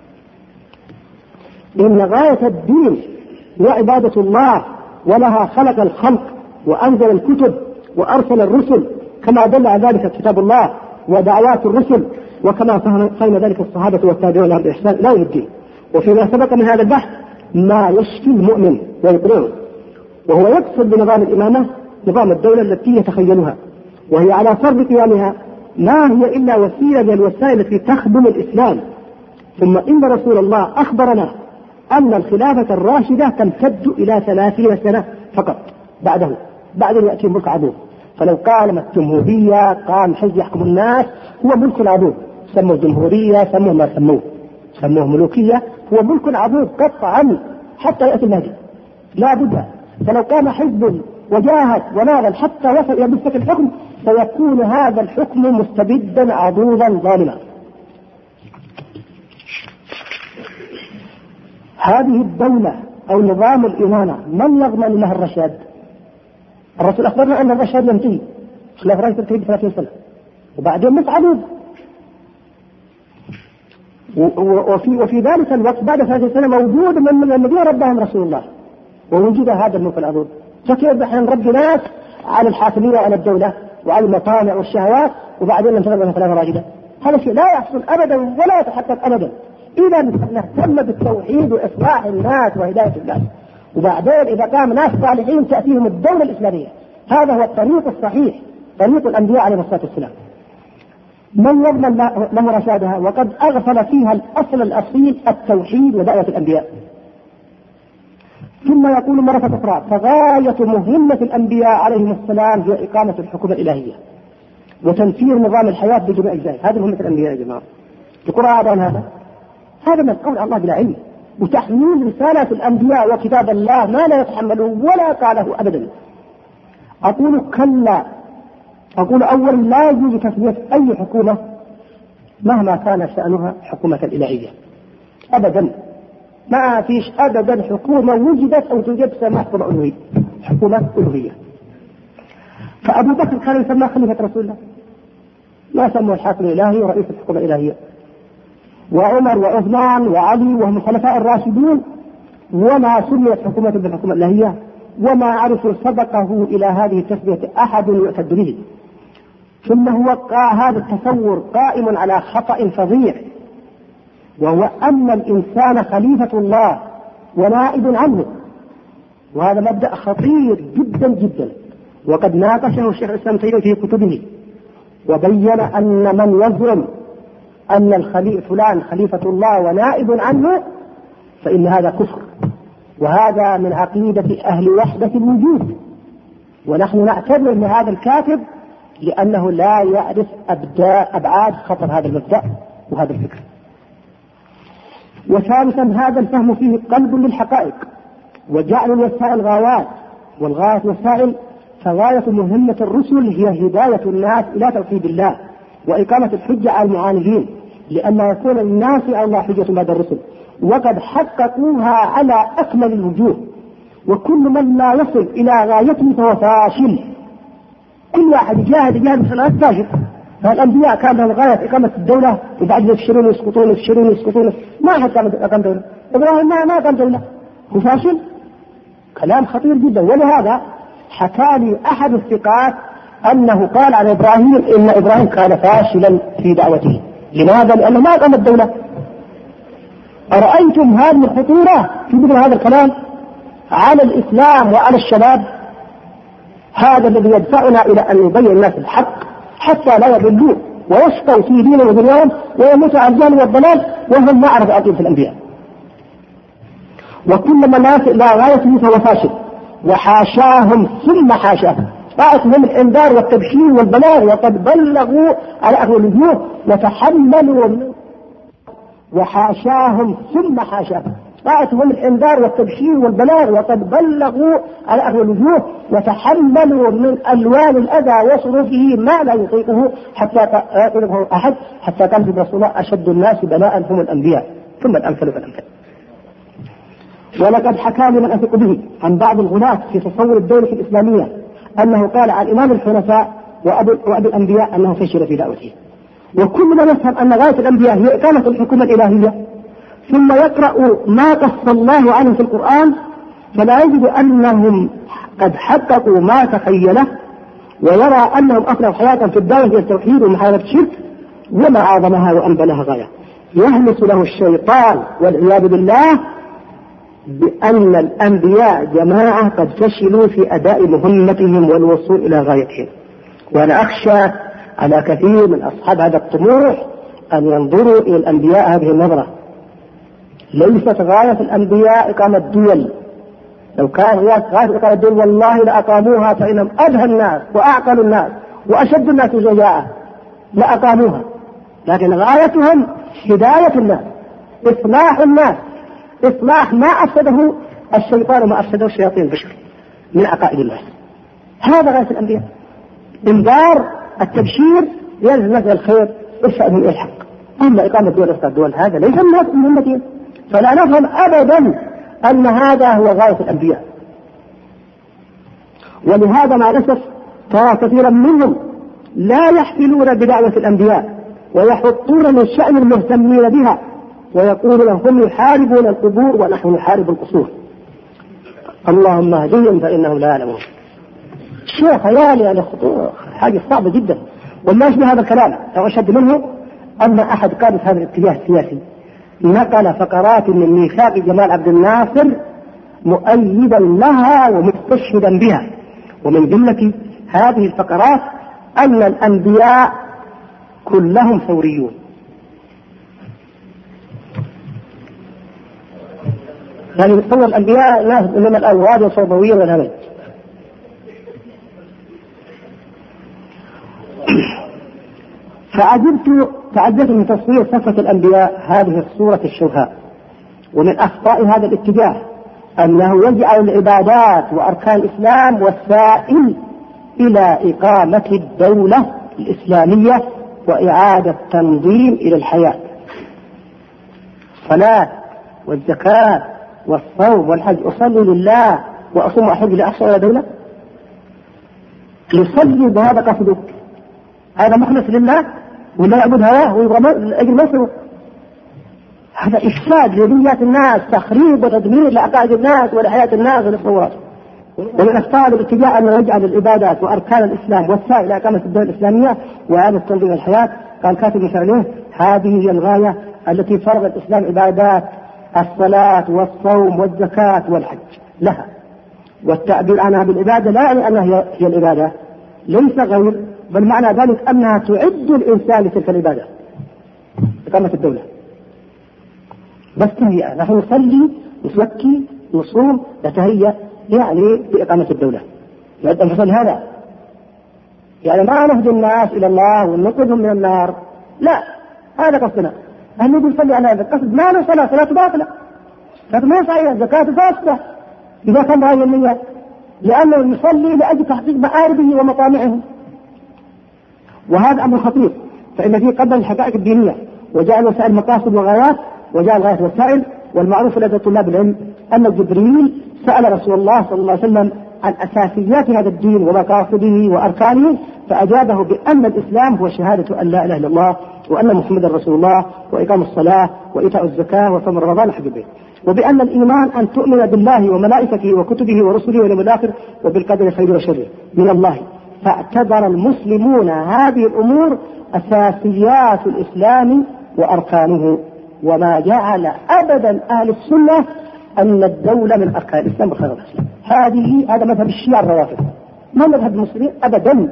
إن غاية الدين وعبادة الله، ولها خلق الخلق وأنزل الكتب وأرسل الرسل كما دل على ذلك كتاب الله ودعوات الرسل، وكما فهم ذلك الصحابة والتابعون لهم بإحسان لا يهدي. وفيما سبق من هذا البحث ما يشفي المؤمن ويقنعه، وهو يقصد بنظام الإمامة نظام الدولة التي يتخيلها، وهي على فرض قيامها ما هي إلا وسيلة من الوسائل التي تخدم الإسلام. ثم إن رسول الله أخبرنا أن الخلافة الراشدة تمتد إلى ثلاثين سنة فقط بعده، بعد أن يأتي ملك عظيم. فلو قامت جمهورية قام حزب يحكم الناس هو ملك عظيم، سموه جمهورية سموه ما سموه سموه ملوكية، هو ملك عظيم قطعا حتى يأتي المهدي لا بد. فلو قام حزب وجاهد وناضل حتى وصل إلى مسك الحكم سيكون هذا الحكم مستبدا عضوضا ظالما. هذه الدولة أو نظام الإمامة من يضمن له الرشاد؟ الرسول أخبرنا أن الرشاد ينتهي خلاف رأي تنتهي بثلاثين سنة وبعدين مسعدود، وفي, وفي ذلك الوقت بعد ثلاثين سنة موجود من الذين ربهم رسول الله ووجد هذا الملك العظيم. فكيف نحن نربي ناس على الحاكمية وعلى الدولة وعلى المطامع والشهوات وبعدين ننتظر من خلافة راشدة؟ هذا شيء لا يحصل أبدا ولا يتحقق أبدا. إذا نهتم بالتوحيد وإصلاح الناس وهداية الناس، وبعدين إذا قام ناس صالحين تأتيهم الدولة الإسلامية. هذا هو الطريق الصحيح، طريق الأنبياء عليه الصلاة والسلام. من يضمن له رشادها وقد أغفل فيها الأصل الأصيل التوحيد ودعوة الأنبياء. ثم يقول مرة أخرى فغاية مهمة الأنبياء عليهم السلام هي إقامة الحكومة الإلهية وتنفيذ نظام الحياة بجميع أجزائه. هذه مهمة الأنبياء يا جماعة. القرآن عن هذا هذا من قول الله بلا علم، وتحميل رسالة الأنبياء وكتاب الله ما لا يتحمله ولا قاله أبدا. أقول كلا، أقول أولا لا يجوز تسمية أي حكومة مهما كان شأنها حكومة الإلهية أبدا. ما فيش أبدا حكومة وجدت أو توجد سماح حكومة ألوهية، حكومة ألوهية. فأبو بكر كان يسمى خليفة رسول الله، ما سموه الحاكم الإلهي ورئيس الحكومة الإلهية. وعمر وعثمان وعلي وهم الخلفاء الراشدون وما سميت حكومة بالحكومة الإلهية، وما عرفوا سبقه إلى هذه التسمية أحد يعتد به. ثم هو هذا التصور قائم على خطأ فظيع، وهو أن الإنسان خليفة الله ونائب عنه، وهذا مبدأ خطير جدا جدا، وقد ناقشه الشيخ الإسلام تيمية في كتبه وبين أن من يزعم أن الخليفة فلان خليفة الله ونائب عنه فإن هذا كفر، وهذا من عقيدة أهل وحدة الوجود. ونحن نعتبر أن هذا الكاتب لأنه لا يعرف أبعاد خطر هذا المبدأ وهذا الفكر. وثالثا هذا الفهم فيه قلب للحقائق وجعل الوسائل غايات والغاية وسائل. فغاية مهمة الرسل هي هداية الناس إلى توحيد الله وإقامة الحجة على المعاندين، لأن يكون الناس على الله حجة بعد الرسل، وقد حققوها على أكمل الوجوه. وكل من لا يصل إلى غايته فهو فاشل. كل واحد يجاهد جهاد الصلاة فاشل. فالأنبياء كان لهم غاية إقامة الدولة وبعد يفشلون يسقطون يفشلون يسقطون، ما حد قام دولة. إبراهيم ما ما قام دولة، هو فاشل. كلام خطير جدا. ولهذا حكى لي أحد الثقات أنه قال عن إبراهيم إن إبراهيم كان فاشلا في دعوته. لماذا؟ لأنه ما أقام الدولة. أرأيتم هذه الخطورة في مثل هذا الكلام على الإسلام وعلى الشباب؟ هذا الذي يدفعنا إلى أن نبين الناس الحق حتى لا يضلوا ويشقوا في دينهم ودنياهم ويموتوا على الجهل والضلال وهم ما عرفوا عقيدة الأنبياء. وكل من لا غايته فهو فاشل، وحاشاهم ثم حاشاهم. طاعتهم الإنذار والتبشير والبلاغ، وقد بلغوا على أهل الوجوه وتحملوا من وحاشاهم ثم حاشاهم. طاعتهم الإنذار والتبشير والبلاغ، وقد بلغوا على أهل الوجوه وتحملوا من ألوان الأذى وصروفه ما لا يطيقه حتى يطيقه أحد، حتى كان في رسول الله أشد الناس بلاء هم الأنبياء ثم الأمثل فالأمثل. ولقد حكى لمن أثق به عن بعض الغلاة في تصور الدولة الإسلامية أنه قال عن إمام الحنفاء وأبو, وأبو الأنبياء أنه فشل في دعوته. وكلنا نفهم أن غاية الأنبياء هي إقامة الحكومة الإلهية، ثم يقرأ ما قص الله عنه في القرآن فلا يجد أنهم قد حققوا ما تخيله، ويرى أنهم أفنوا حياة في الدعوة إلى التوحيد ومحاربة الشرك، وما أعظمها وأنبلها غاية. يهمس له الشيطان والعياذ بالله بأن الأنبياء جماعة قد فشلوا في أداء مهمتهم والوصول إلى غايتهم. وأنا أخشى على كثير من أصحاب هذا الطموح أن ينظروا إلى الأنبياء هذه النظرة. ليست غاية الأنبياء إقامة الدول، لو كان غاية إقامة الدول والله لأقاموها، فإنهم أدهى الناس وأعقل الناس وأشد الناس شجاعة لأقاموها، لكن غايتهم هداية الناس، إصلاح الناس، إصلاح ما أفسده الشيطان وما أفسده الشياطين البشر من عقائد الناس. هذا غاية الأنبياء، إنذار، التبشير، يلزم الناس الخير، إرشادهم إلى الحق. أما إقامة دول أسقاط دول هذا ليس الناس مهمتين، فلا نفهم أبدا أن هذا هو غاية الأنبياء. ولهذا مع الأسف ترى كثيرا منهم لا يحفلون بدعوة الأنبياء ويحطون من شأن المهتمين بها، ويقولون هم يحاربون القبور ونحن نحارب القصور. اللهم اهدهم فإنهم لا يعلمون. شيء خيالي، يعني خطوة حاجة صعبة جدا. وما يشبه هذا الكلام أو أشد منه أن أحد قادة هذا الاتجاه السياسي نقل فقرات من ميثاق جمال عبد الناصر مؤيدا لها ومستشهدا بها، ومن جملة هذه الفقرات أن الأنبياء كلهم ثوريون. يعني يتصور الأنبياء ناس من الأوراد والصوبوية والهمج. فعجبت تعجبت من تصوير صفة الأنبياء هذه الصورة الشوهاء. ومن أخطاء هذا الاتجاه أنه يجعل العبادات وأركان الإسلام وسائل إلى إقامة الدولة الإسلامية وإعادة تنظيم إلى الحياة. الصلاة والزكاة والصوم والحج، أصلي لله وأصوم وأحج لأحصل إلى دولة؟ يصلي بهذا قصدك؟ هذا مخلص لله ولا يعبد هواه ويبغى أجل مصره؟ هذا إفساد لنيات الناس، تخريب وتدمير لعقائد الناس ولحياة الناس ولتصورات. ومن أخطاء الاتجاه أن يجعل العبادات وأركان الإسلام وسائل إلى إقامة الدولة الإسلامية وإعادة تنظيم الحياة. قال كاتب مثاله: هذه هي الغاية التي فرض الإسلام عبادات الصلاة والصوم والزكاة والحج لها، والتعبير عنها بالعبادة لا يعني أنها هي العبادة، ليس غير، بل معنى ذلك أنها تعد الإنسان لتلك العبادة إقامة الدولة. بس تهيئة، نحن نصلي نزكي نصوم نتهيأ يعني بإقامة الدولة. يجب أن نصلي هذا، يعني ما نهدي الناس إلى الله وننقذهم من النار، لا، هذا قصدنا. أن نقول صلي على هذا القصد، ما له صلاة، صلاة باطلة، صلاة ما صحيحة، زكاة فاسدة إذا كان هذه النية، لأنه يصلي لأجل تحقيق مآربه ومطامعه. وهذا أمر خطير، فإن فيه قدر الحقائق الدينية، وجعل وسائل مقاصد وغايات، وجعل غاية وسائل. والمعروف لدى طلاب العلم أن جبريل سأل رسول الله صلى الله عليه وسلم عن أساسيات هذا الدين ومقاصده وأركانه، فأجابه بأن الإسلام هو شهادة أن لا إله إلا الله وأن محمدا رسول الله وإقام الصلاة وإيتاء الزكاة وصوم رمضان حج البيت، وبأن الإيمان أن تؤمن بالله وملائكته وكتبه ورسله واليوم الآخر وبالقدر خيره وشره من الله، فاعتبر المسلمون هذه الأمور أساسيات الإسلام وأركانه، وما جعل أبدا أهل السنة أن الدولة من أركان الإسلام وخير الإسلام. هذه هذا مذهب الشيعة الروافض، ما مذهب المسلمين أبدا.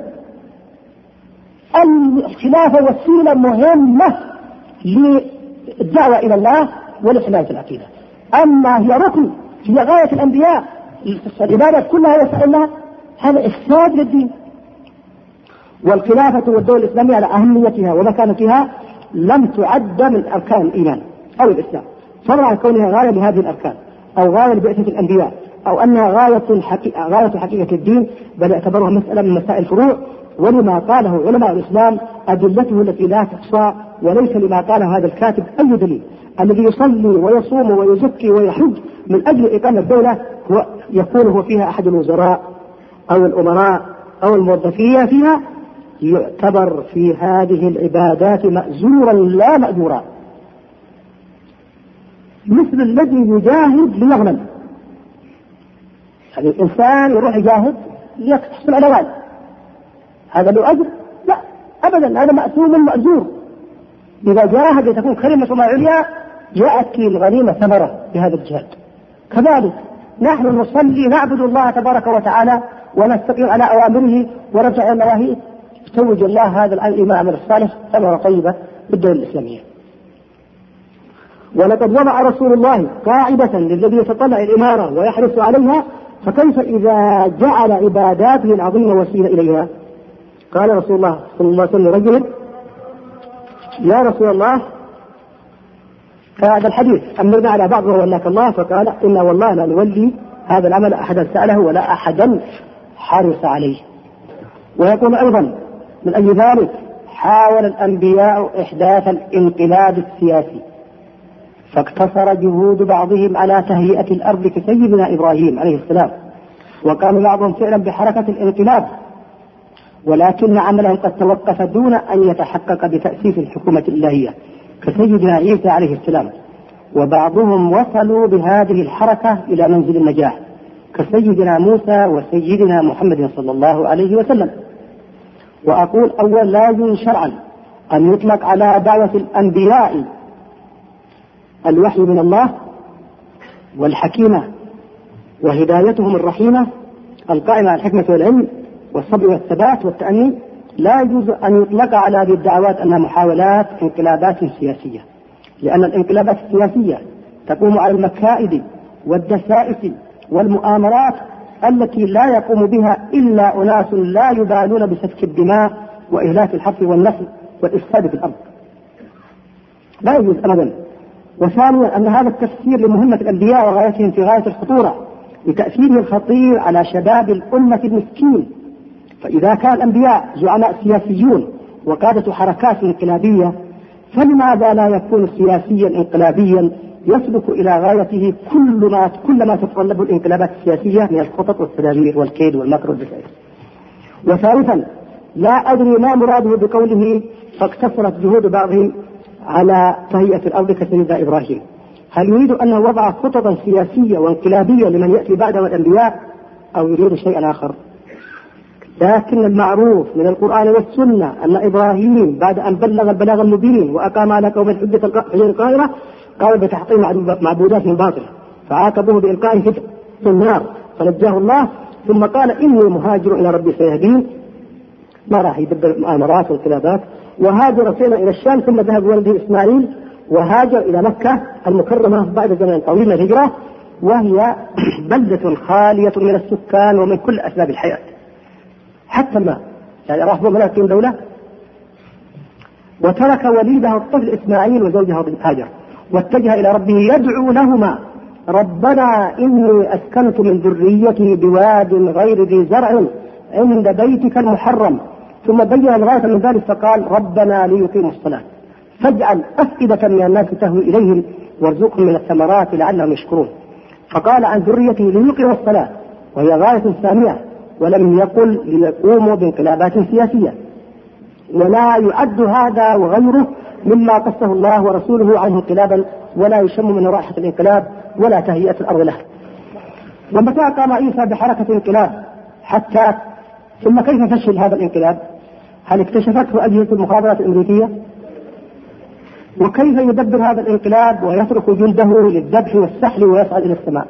الخلافة وسيلة مهمة للدعوة إلى الله ولحماية العقيدة، أما هي ركن، هي غاية الأنبياء، العبادات كلها يسألها، هذا إفساد للدين. والخلافة والدولة الإسلامية على أهميتها ومكانتها لم تعد من أركان الإيمان أو الإسلام، فضلا عن كونها غاية لهذه الأركان أو غاية لبعثة الأنبياء أو أنها غاية حقيقة, غاية حقيقة الدين، بل اعتبرها مسألة من مسائل الفروع. ولما قاله علماء الإسلام أدلته التي لا تحصى، وليس لما قاله هذا الكاتب أي دليل. الذي يصلي ويصوم ويزكي ويحج من أجل إقامة الدولة هو يكون هو فيها أحد الوزراء أو الأمراء أو الموظفين فيها، يعتبر في هذه العبادات مأزورا لا مأجورا، مثل الذي يجاهد ليغنم. يعني الإنسان يروح يجاهد ليحصل على مال، هذا له أجر؟ لا أبدا، هذا مأثوم مأجور. إذا جاهد لتكون كلمة الله عليا يأتي الغنيمة ثمرة بهذا الجهاد. كذلك نحن نصلي نعبد الله تبارك وتعالى ونستقيم على أوامره ونرجع إلى نواهيه، يتوج الله هذا الإمام الصالح ثمرة طيبة بالدولة الإسلامية. ولقد وضع رسول الله قاعدة للذي يتطلع الإمارة ويحرص عليها، فكيف إذا جعل عباداته العظيمة وسيلة إليها؟ قال رسول الله صلى الله عليه وسلم رجل: يا رسول الله، هذا الحديث أمرنا على بعض وولاك الله، فقال: إنا والله لا نولي هذا العمل أحدا سأله ولا أحدا حرص عليه. ويقول أيضا: من أجل ذلك حاول الأنبياء إحداث الانقلاب السياسي، فاقتصر جهود بعضهم على تهيئة الأرض كسيدنا إبراهيم عليه السلام، وكان بعضهم فعلا بحركة الانقلاب، ولكن عملهم قد توقف دون أن يتحقق بتأسيس الحكومة الإلهية كسيدنا عيسى عليه السلام. وبعضهم وصلوا بهذه الحركة إلى منزل النجاح كسيدنا موسى وسيدنا محمد صلى الله عليه وسلم. وأقول: أول لازم شرعا أن يطلق على دعوة الأنبياء الوحي من الله والحكيمة وهدايتهم الرحيمة القائمة على الحكمة والعلم والصبر والثبات والتأني، لا يجوز أن يطلق على هذه الدعوات أنها محاولات انقلابات سياسية، لأن الانقلابات السياسية تقوم على المكائد والدسائس والمؤامرات التي لا يقوم بها إلا أناس لا يبالون بسفك الدماء وإهلاك الحرث والنسل والإفساد في الأرض، لا يجوز أبدا. وثانيا أن هذا التفسير لمهمة الأنبياء وغايتهم في غاية الخطورة لتأثيره الخطير على شباب الأمة المسكين. فإذا كان الأنبياء زعماء سياسيون وقادة حركات انقلابية، فلماذا لا يكون سياسيا انقلابيا يسلك إلى غايته كل ما كل ما تتطلبه الانقلابات السياسية من الخطط والتدابير والكيد والمكر والدسائس؟ وثالثا، لا أدري ما مراده بقوله فاقتصرت جهود بعضهم على تهيئة الأرض كسيدنا إبراهيم. هل يريد أنه وضع خططا سياسية وانقلابية لمن يأتي بعده الأنبياء، أو يريد شيئا آخر؟ لكن المعروف من القرآن والسنة أن إبراهيم بعد أن بلغ البلاغ المبين وأقام على قوم الحجة القاهرة قام بتحطيم معبودات باطلة، فعاقبوه بإلقائه في النار فنجاه الله، ثم قال: إني مهاجر إلى ربي سيهدين. ما راح يدبر المؤامرات والانقلابات، وهاجر سينا إلى الشام، ثم ذهب ولده إسماعيل وهاجر إلى مكة المكرمة بعد زمن طويل من الهجرة، وهي بلدة خالية من السكان ومن كل أسباب الحياة حتى الماء، يعني رافضوا ملاكين دولة. وترك وليده الطفل إسماعيل وزوجها هاجر واتجه إلى ربه يدعو لهما: ربنا إني أسكنت من ذريتي بواد غير ذي زرع عند بيتك المحرم. ثم بين الغاية من ذلك فقال: ربنا ليقيموا الصلاة فاجعل أفئدة من الناس تهوي إليهم وارزقهم من الثمرات لعلهم يشكرون. فقال عن ذريته ليقيموا الصلاة، وهي غاية سامية، ولم يقل ليقوموا بانقلابات سياسية. ولا يعد هذا وغيره مما قصه الله ورسوله عنه انقلابا، ولا يشم من رائحة الانقلاب ولا تهيئة الأرض له. ومتى قام عيسى بحركة انقلاب حتى ثم كيف فشل هذا الانقلاب؟ هل اكتشفته أجهزة المخابرات الأمريكية؟ وكيف يدبر هذا الانقلاب ويترك جنده للذبح والسحل ويصعد إلى السماء؟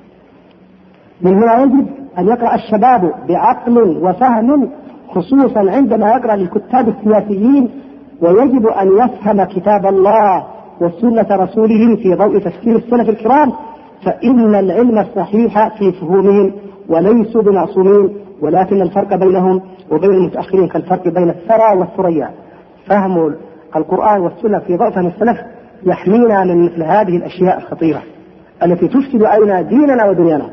من هنا يجب أن يقرأ الشباب بعقل وفهم، خصوصا عندما يقرأ للكتاب السياسيين، ويجب أن يفهم كتاب الله وسنة رسوله في ضوء تفسير السلف الكرام، فإن العلم الصحيح في فهومهم وليسوا بمعصومين، ولكن الفرق بينهم وبين المتأخرين كالفرق بين الثرى والثريا. فهم القرآن والسنة في ضوء فهم السلف يحمينا من مثل هذه الأشياء الخطيرة التي تفسد علينا ديننا ودنيانا.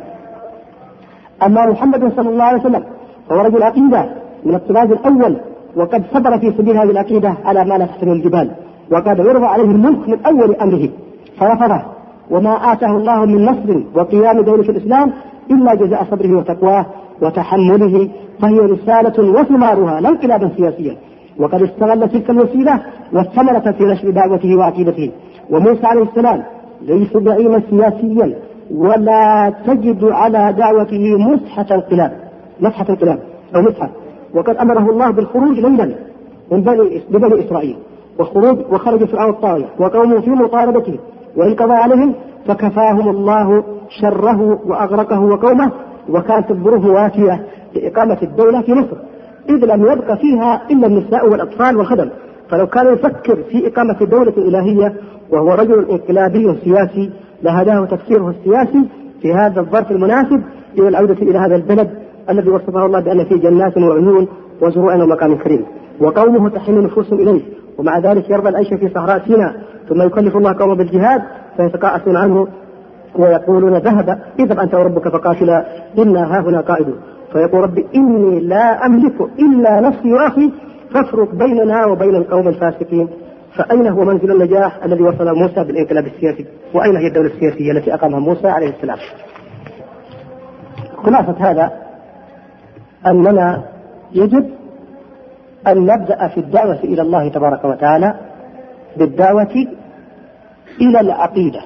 أما محمد صلى الله عليه وسلم هو رجل عقيدة من الطراز الأول، وقد صبر في سبيل هذه العقيدة على ما لا تحتمل الجبال، وقد يرضى عليه الملك من أول أمره فرفضه، وما آتاه الله من نصر وقيام دولة الإسلام إلا جزاء صبره وتقواه وتحمله، فهي رسالة وثمارها لا انقلابا سياسيا، وقد استغل تلك الوسيلة واستمرت في نشر دعوته وعقيدته. وموسى عليه السلام ليس زعيما سياسيا، ولا تجد على دعوته مسحة انقلاب مسحة انقلاب أو مسحة، وقد أمره الله بالخروج ليلا من بني, بني إسرائيل، وخروج وخرج فرعون الطاغية وقومه في مطاردته، وإن قضى عليهم فكفاهم الله شره وأغرقه وقومه، وكانت الظروف وافية لإقامة الدولة في مصر، إذ لم يبق فيها إلا النساء والأطفال والخدم. فلو كان يفكر في إقامة دولة إلهية وهو رجل انقلابي سياسي لهداه تفكيره السياسي في هذا الظرف المناسب إلى العودة إلى هذا البلد الذي وصفه الله بأن فيه جنات وعيون وزروع ومكان كريم، وقومه تحن نفوسهم إليه، ومع ذلك يرضى العيش في صحراء سيناء، ثم يكلف الله قومه بالجهاد فيتقاعسون عنه ويقولون ذهب اذهب أنت وربك فقاتلا إنا هاهنا قائدون، فيقول ربي إني لا أملك إلا نفسي وأخي فافرق بيننا وبين القوم الفاسقين. فأين هو منزل النجاح الذي وصل موسى بالانقلاب السياسي؟ وأين هي الدولة السياسية التي أقامها موسى عليه السلام؟ خلاصة هذا أننا يجب أن نبدأ في الدعوة إلى الله تبارك وتعالى بالدعوة إلى العقيدة.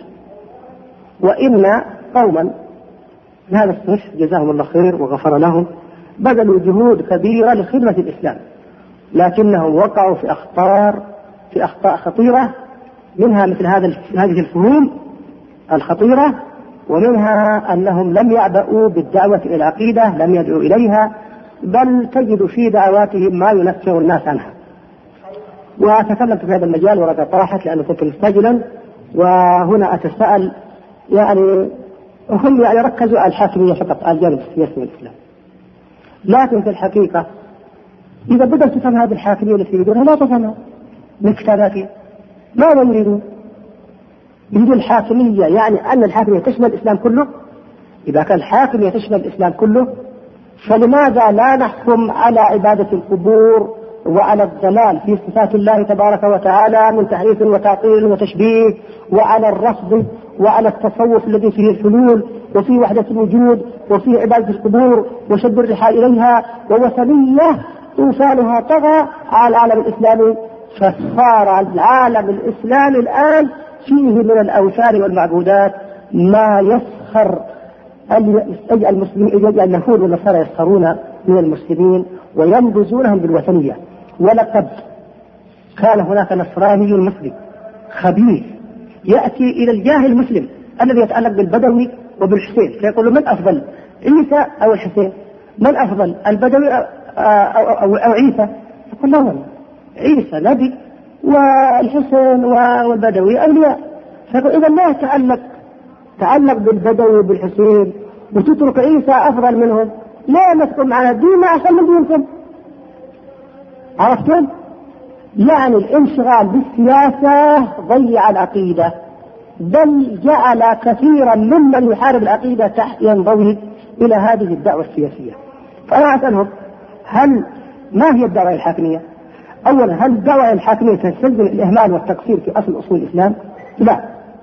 وإن قوما من هذا الصنف جزاهم الله خير وغفر لهم بذلوا جهود كبيرة لخدمة الإسلام، لكنهم وقعوا في أخطار في أخطاء خطيرة، منها مثل هذا هذه الفهوم الخطيرة، ومنها أنهم لم يعبأوا بالدعوة إلى العقيدة، لم يدعوا إليها، بل تجد في دعواتهم ما ينفر الناس عنها. وتكلمت في هذا المجال ورقة طرحت لأنه كنت مستعجلا، وهنا أتساءل يعني هم يعني ركزوا على الحاكمية فقط على الجانب السياسي والإسلام، لكن في الحقيقة إذا بدأت تفهم هذه الحاكمية التي يريدونها لا تفهمها من كتاباتهم. ماذا يريدون؟ يريدون الحاكمية، يعني أن الحاكمية تشمل الإسلام كله. إذا كان الحاكمية تشمل الإسلام كله فلماذا لا نحكم على عبادة القبور وعلى الضلال في صفات الله تبارك وتعالى من تحريف وتعطيل وتشبيه، وعلى الرفض وعلى التصوف الذي فيه الحلول وفيه وحدة الوجود وفيه عبادة القبور وشد الرحال إليها ووثنية طوفانها طغى على العالم الإسلامي، فصار العالم الإسلامي الآن فيه من الأوثان والمعبودات ما يسخر المسلمين، اليهود والنصارى يسخرون من المسلمين وينبذونهم بالوثنية. ولقد كان هناك نصراني مسلم خبيث يأتي إلى الجاهل المسلم الذي يتعلق بالبدوي وبالحسين فيقول من أفضل، عيسى أو الحسين؟ من أفضل، البدوي أو, أو, أو, أو عيسى؟ يقول لا والله عيسى نبي والحسين والبدوي أولياء. فيقول إذا لا تعلق تعلق بالبدوي وبالحسين وتترك عيسى أفضل منهم، لا نسكن معنا دين ما أحسن من دينكم. عرفتم؟ يعني الانشغال بالسياسة ضيع العقيدة، بل جعل كثيرا ممن يحارب العقيدة تحت ينضوي إلى هذه الدعوة السياسية. فأنا أسألهم هل ما هي الدعوة الحاكمية؟ أولا هل الدعوة الحاكمية تستلزم الإهمال والتقصير في أصل أصول الإسلام؟ لا.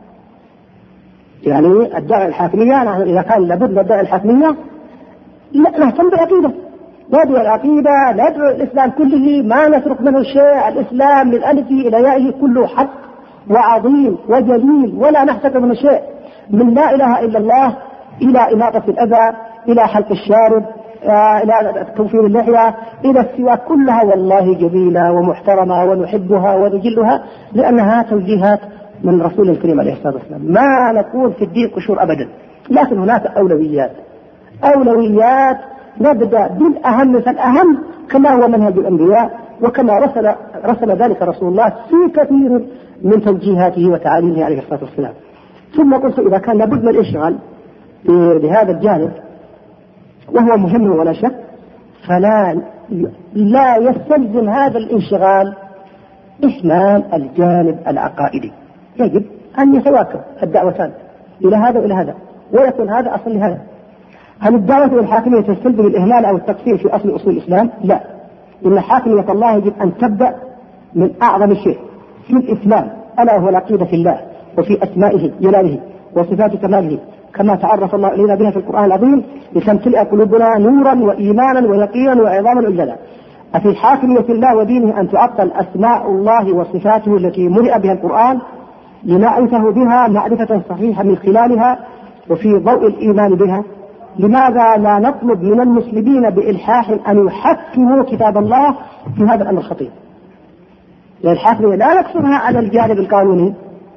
يعني الدعوة الحاكمية نحن إذا كان لابد من الدعوة الحاكمية نهتم بالعقيدة، ندعو العقيدة، ندعو الإسلام كله، ما نترك منه شيء. الإسلام من ألفه إلى يائه كله حق وعظيم وجليل، ولا نحتكر منه شيء، من لا إله إلا الله إلى إماطة الأذى، إلى حلق الشارب، إلى توفير اللحية إلى السواك، كلها والله جميلة ومحترمة ونحبها ونجلها لأنها توجيهات من رسول الكريم عليه الصلاة والسلام. ما نقول في الدين قشور أبدا، لكن هناك أولويات أولويات نبدأ بالأهم فالأهم كما هو منهج الأنبياء وكما رسل, رسل ذلك رسول الله في كثير من توجيهاته وتعاليمه عليه الصلاة والسلام. ثم قلت إذا كان لابد من الإشغال بهذا الجانب وهو مهم ولا شك، فلا لا يستلزم هذا الانشغال إهمال الجانب العقائدي. يجب أن يتواكب الدعوتان إلى هذا وإلى هذا، ويكون هذا أصل لهذا. هل الدعوة إلى الحاكمية تستلزم الإهمال أو التقصير في أصل أصول الإسلام؟ لا، إن حاكمية الله يجب أن تبدأ من أعظم شيء في الإسلام، ألا هو العقيدة في الله وفي أسمائه جلاله وصفات كماله، كما تعرف الله إلينا بها في القرآن العظيم: لتمتلئ قلوبنا نورا وإيمانا ويقينا وعظاما وإجلالا. أفي حاكمية الله ودينه أن تعطل أسماء الله وصفاته التي ملئ بها القرآن لنعرفه بها معرفة صحيحة من خلالها وفي ضوء الإيمان بها؟ لماذا لا نطلب من المسلمين بإلحاح أن يحكموا كتاب الله في هذا الأمر الخطير؟ لأن الحاكمية لا نقصرها على الجانب القانوني،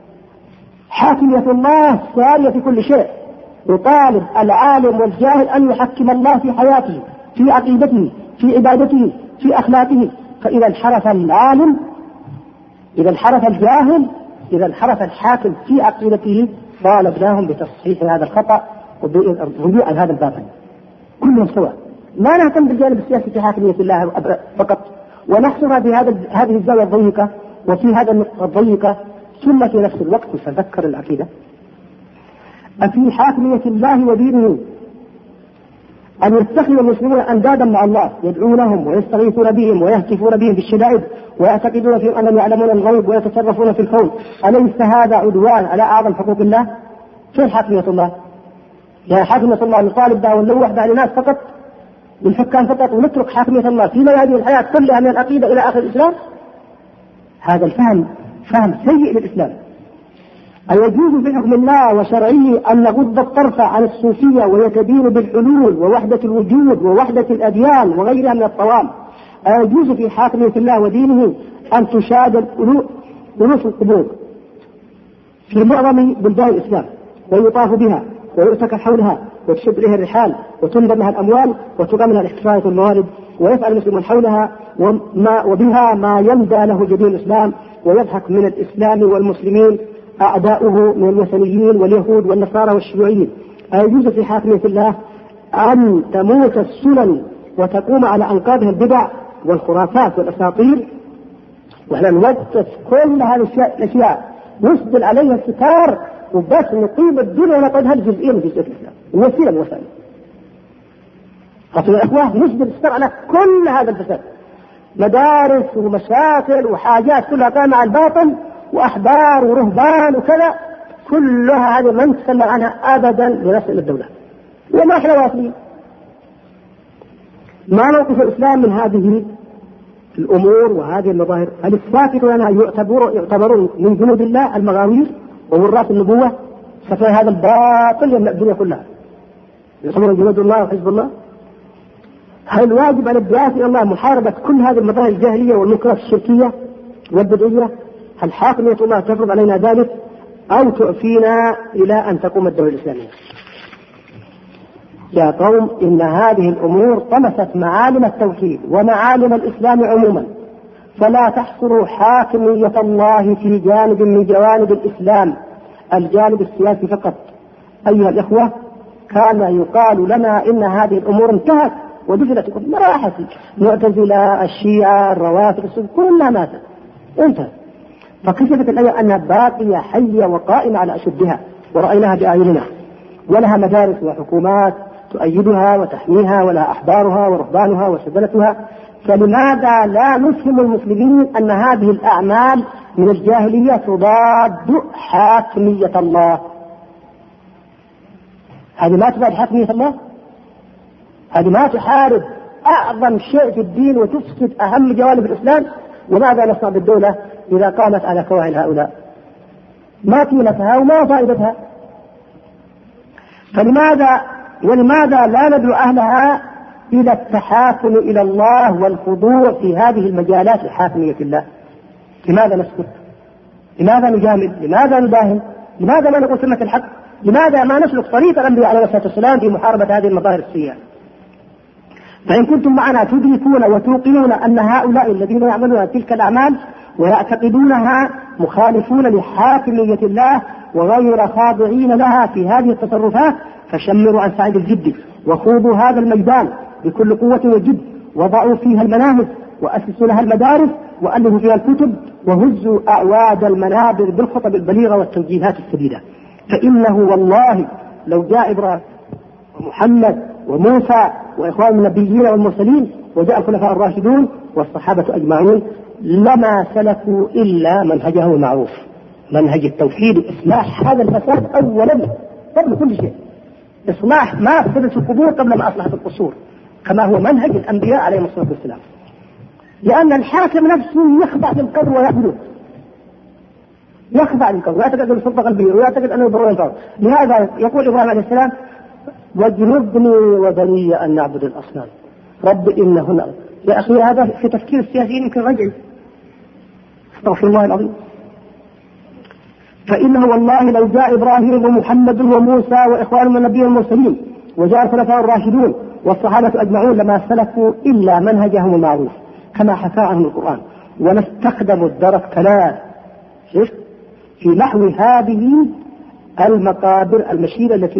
حاكمية الله سارية في كل شيء. يطالب العالم والجاهل أن يحكم الله في حياته، في عقيدته، في عبادته، في أخلاقه. فإذا انحرف العالم، إذا انحرف الجاهل، إذا انحرف الحاكم في عقيدته، طالبناهم بتصحيح هذا الخطأ وبرجوع هذا الباطل. كلهم سواء، ما نهتم بالجانب السياسي في حاكمية الله فقط ونحصرها بهذا هذه الزاوية الضيقة وفي هذا النقطة الضيقة، ثم في نفس الوقت نتذكر العقيدة. أفي حاكمية الله ودينه أن يتخذ المسلمون أندادا مع الله يدعونهم ويستغيثون بهم ويهتفون بهم بالشدائد ويعتقدون فيهم أنهم يعلمون الغيب ويتصرفون في الكون؟ أليس هذا عدوان على أعظم حقوق الله؟ فين حاكمية الله؟ يعني حاكمية الله نطالب بها ونلوح بها للناس فقط، للحكام فقط، ونترك حاكمية الله في ميادين الحياة كلها من العقيدة إلى آخر الإسلام؟ هذا الفهم فهم سيء للإسلام. أيجوز بحكم الله وشرعه أن نغض الطرف عن الصوفية ويتدين بالحلول ووحدة الوجود ووحدة الأديان وغيرها من الطوام؟ أيجوز في حاكمية الله ودينه أن تشاد ألوف القبور في معظم بلدان الإسلام ويطاف بها ويؤتك حولها وتشد لها الرحال وتنضم لها الأموال وتقام لها الاحتفالات والموارد ويفعل المسلمون حولها وما وبها ما يندى له جديد الإسلام ويضحك من الإسلام والمسلمين أعداؤه من الوثنيين واليهود والنصارى والشيوعيين؟ أيجوز في حاكمية الله أن تموت السنن وتقوم على أنقاضها البدع والخرافات والأساطير، وإحنا نوقف كل هذه الأشياء نسدل عليها الستار وبس نقيم الدنيا ونقضها الجزئية من جزئية الإسلام وسيلة من وسائل؟ أصل الأخوة نسدل الستار على كل هذا الفساد، مدارس ومشاكل وحاجات كلها قائمة على الباطل وأحبار ورهبان وكذا، كلها هذه ما نتكلم عنها أبدا لنسأل الدولة. وما إحنا واصلين. ما موقف الإسلام من هذه الأمور وهذه المظاهر؟ هل الساكت لنا يعتبرون من جنود الله المغاوير ووراث النبوة؟ سفه هذا الباطل يملأ الدنيا كلها، يعتبرون جنود الله وحزب الله. هل الواجب على الدعاة إلى الله محاربة كل هذه المظاهر الجاهلية والمنكرات الشركية والبدعية؟ هل حاكمية الله تفرض علينا ذلك أو تؤفينا إلى أن تقوم الدولة الإسلامية؟ يا قوم، إن هذه الأمور طمست معالم التوحيد ومعالم الإسلام عموما، فلا تحصروا حاكمية الله في جانب من جوانب الإسلام، الجانب السياسي فقط. أيها الإخوة، كان يقال لنا إن هذه الأمور انتهت ودفنت مراحل، معتزلة، الشيعة، الروافض، كلها ماتت انتهت، فكشفت الآية أنها باقية حية وقائمة على أشدها ورأيناها بأعيننا، ولها مدارس وحكومات تؤيدها وتحميها، ولها أحبارها ورهبانها وسدنتها. فلماذا لا نفهم المسلمين أن هذه الأعمال من الجاهلية تضاد حاكمية الله؟ هذه ما تضاد حاكمية الله، هذه ما تحارب أعظم شيء في الدين وتفسد أهم جوانب الإسلام. وماذا نصنع بالدولة إذا قامت على كواهل هؤلاء؟ ما قيمتها وما فائدتها؟ فلماذا ولماذا لا ندعو أهلها إلى التحاكم إلى الله والخضوع في هذه المجالات لحاكمية الله. لماذا نسكت؟ لماذا نجامل؟ لماذا نداهن؟ لماذا ما نقول كلمة الحق؟ لماذا ما نسلك طريق الأنبياء عليه الصلاة والسلام في محاربة هذه المظاهر السيئة؟ فإن كنتم معنا تدركون وتوقنون أن هؤلاء الذين يعملون تلك الأعمال ويعتقدونها مخالفون لحاكمية الله وغير خاضعين لها في هذه التصرفات، فشمروا عن سعيد الجد وخوضوا هذا الميدان بكل قوة وجد، وضعوا فيها المناهج وأسسوا لها المدارس وألفوا فيها الكتب وهزوا أعواد المنابر بالخطب البليغة والتوجيهات السديدة. فإنه والله لو جاء إبراهيم ومحمد وموسى وإخوان النبيين والمرسلين وجاء الخلفاء الراشدون والصحابة أجمعين لما سلكوا إلا منهجه المعروف، منهج التوحيد، إصلاح هذا الفساد أولا قبل كل شيء، إصلاح ما أفسدت القبور قبل ما أصلحت القصور، كما هو منهج الأنبياء عليهم الصلاة والسلام. لأن الحاكم نفسه يخضع للقدر ويعبده، يخضع للقدر ويعتقد أنه سلطة قلبية ويعتقد أنه بر وينفع. لهذا يقول إبراهيم عليه السلام: واجنبني وبني أن نعبد الأصنام رب إنهن. يا أخي هذا في تفكير السياسيين يمكن رجعي، استغفر الله العظيم. فإنه والله لو جاء إبراهيم ومحمد وموسى وإخوانهم النبي المرسلين وجاء الخلفاء الراشدون والصحابة أجمعون لما سلكوا إلا منهجهم المعروف كما حكى عنه القرآن، ونستخدم الدرس كلام في نحو هذه المقابر المشيرة التي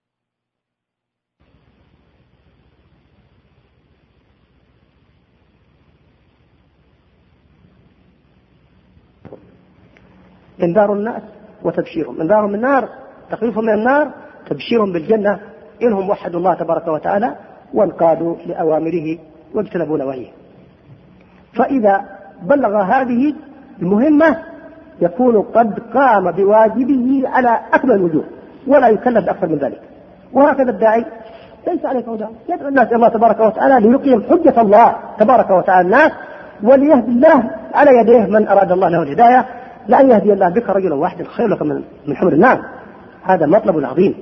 انذار الناس وتبشيرهم، انذارهم من النار، تخويفهم من النار، تبشيرهم بالجنة إنهم وحدوا الله تبارك وتعالى وانقادوا لأوامره واجتنبوا نواهيه. فإذا بلغ هذه المهمة يكون قد قام بواجبه على أكمل الوجوه ولا يكلف أكثر من ذلك. وهكذا الداعي ليس عليه فوضى، يدعو الناس الله تبارك وتعالى ليقيم حجة الله تبارك وتعالى الناس وليهدي الله على يديه من أراد الله له الهداية، لا يهدي الله بك رجلا واحدا خير لك من حمر النعم. هذا مطلب عظيم.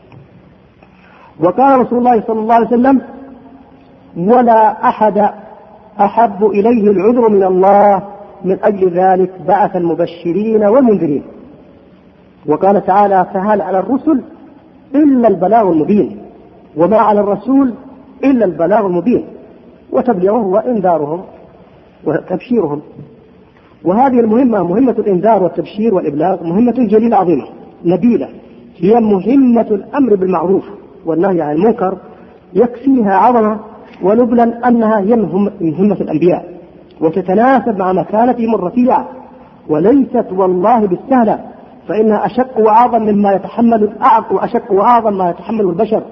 وقال رسول الله صلى الله عليه وسلم: ولا أحد أحب إليه العذر من الله، من أجل ذلك بعث المبشرين والمنذرين. وقال تعالى: فهل على الرسل إلا البلاغ المبين، وما على الرسول إلا البلاغ المبين، وتبليغه وإنذارهم وتبشيرهم. وهذه المهمة، مهمة الإنذار والتبشير والإبلاغ، مهمة جليلة عظيمة نبيلة، هي مهمة الأمر بالمعروف والنهي عن المنكر، يكفيها عظمة ونبلا أنها هي مهمة الأنبياء وتتناسب مع مكانتهم الرفيعة، وليست والله بالسهلة، فإنها أشق وأعظم مما يتحمل الأعق وأشق وأعظم ما يتحمل البشر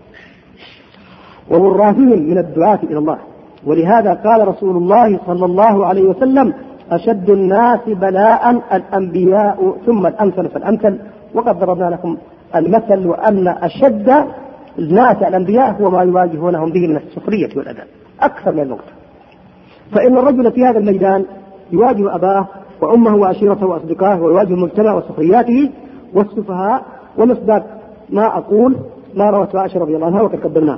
وورافهم من الدعاة إلى الله. ولهذا قال رسول الله صلى الله عليه وسلم: أشد الناس بلاء الأنبياء ثم الأمثل فالأمثل. وقد ضربنا لكم المثل وأن أشد الناس الأنبياء هو ما يواجهونهم به من السخرية والأذى أكثر من الموت. فإن الرجل في هذا الميدان يواجه أباه وأمه وعشيرته وأصدقائه، ويواجه المجتمع وسخرياته والسفهاء، ومصداق ما أقول ما روته عائشة رضي الله عنها وقد قدمناه.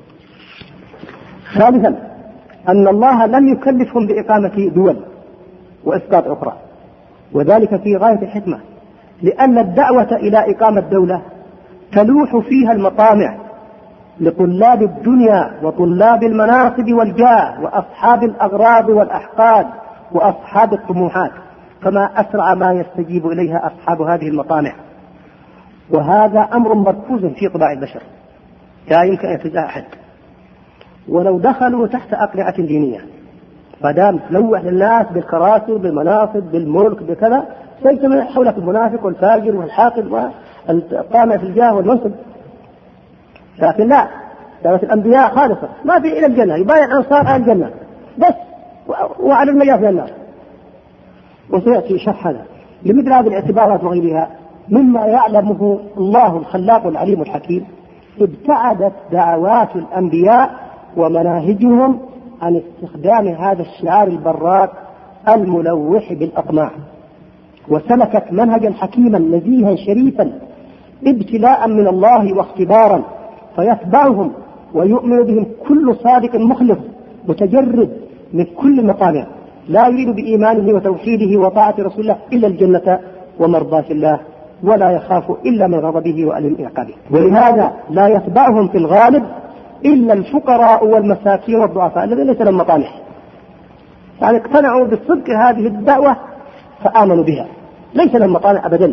ثالثا أن الله لم يكلفهم بإقامة دول وإسقاط أخرى، وذلك في غاية الحكمة، لأن الدعوة إلى إقامة دولة تلوح فيها المطامع لطلاب الدنيا وطلاب المناصب والجاه وأصحاب الأغراض والأحقاد وأصحاب الطموحات، فما أسرع ما يستجيب إليها أصحاب هذه المطامع. وهذا أمر مركوز في طباع البشر لا يمكن أن يتجاه أحد، ولو دخلوا تحت أقنعة دينية فدام تلوح للناس بالكراسي بالمناصب بالملك بكذا، سيجتمع حولك المنافق والفاجر والحاقد والطامع في الجاه والمنصب. لكن لا، دعوة الأنبياء خالصة، ما في إلى الجنة، يبايع أنصار أهل الجنة بس وعلى المجال في النار. وسيأتي شرح هذا لمثل هذه الاعتبارات وغيرها مما يعلمه الله الخلاق العليم الحكيم. ابتعدت دعوات الأنبياء ومناهجهم عن استخدام هذا الشعار البراق الملوح بالأطماع، وسلكت منهجا حكيما نزيها شريفا ابتلاء من الله واختبارا، فيتبعهم ويؤمن بهم كل صادق مخلص متجرد من كل مطامع، لا يريد بإيمانه وتوحيده وطاعة رسول الله إلا الجنة ومرضاة الله، ولا يخاف إلا من غضبه وألم عقابه. ولهذا لا يتبعهم في الغالب إلا الفقراء والمساكين والضعفاء الذين ليس لهم مطامح، يعني اقتنعوا بالصدق هذه الدعوة فآمنوا بها، ليس لهم مطامع أبدا.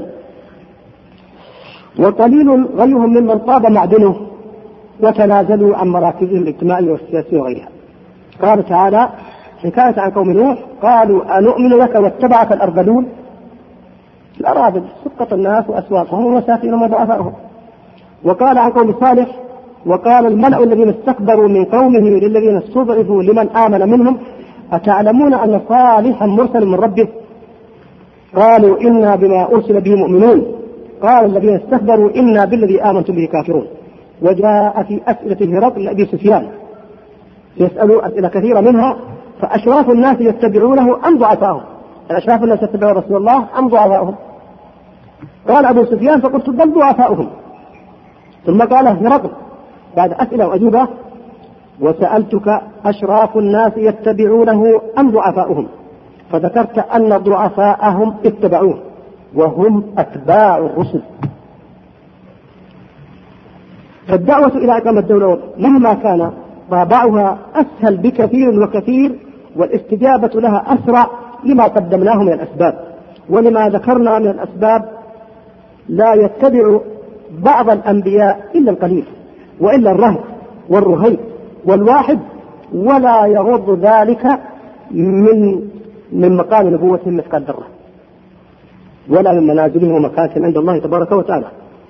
وقليل غيرهم ممن طاب معدنه وتنازلوا عن مراكزهم الاجتماعية والسياسية وغيرها. قال تعالى حكاية عن قوم نوح: قالوا أنؤمن لك واتبعك الأرذلون. الأراذل سقط الناس وأسواقهم ومساكنهم وضعفائهم. وقال عن قوم صالح: وقال الملأ الذين استكبروا من قومه للذين استضعفوا لمن آمن منهم: أتعلمون أن صالحا مرسل من ربه؟ قالوا إنا بما أرسل به مؤمنون. قال الذين استكبروا إنا بالذي آمنتم به كافرون. وجاء في أسئلة هرقل لأبي سفيان يسألوا أسئلة كثيرة منها: فأشراف الناس يتبعونه أم ضعفاؤهم؟ الأشراف الناس يتبعون رسول الله أم ضعفاؤهم؟ قال أبو سفيان: فقلت بل ضعفاؤهم. ثم قال هرقل بعد أسئلة وأجوبة: وسألتك أشراف الناس يتبعونه أم ضعفاؤهم؟ فذكرت أن ضعفاءهم اتبعوه وهم أتباع الرسل. فالدعوة إلى إقامة الدولة مهما كان طابعها أسهل بكثير وكثير، والاستجابة لها أسرع لما قدمناه من الأسباب. ولما ذكرنا من الأسباب لا يتبع بعض الأنبياء إلا القليل، وإلا الرهب والرهيب والواحد، ولا يغض ذلك من من مقام نبوتهم مثقال ذرة، ولا من منازلهم ومكاسب عند الله تبارك وتعالى،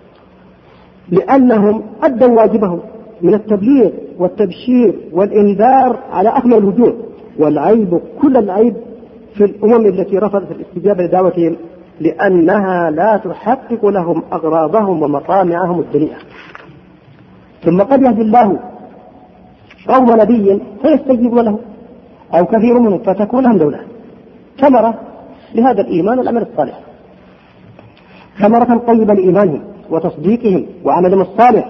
لأنهم أدوا واجبهم من التبليغ والتبشير والإنذار على أكمل الوجوه. والعيب كل العيب في الأمم التي رفضت الاستجابة لدعوتهم، لأنها لا تحقق لهم أغراضهم ومطامعهم الدنيئة. ثم قد يهدي الله قوم نبي فيستجيبون له، أو كثير منهم فتكون لهم دولة. ثمرة لهذا الإيمان والعمل الصالح، ثمرة طيبة لإيمانهم وتصديقهم وعملهم الصالح،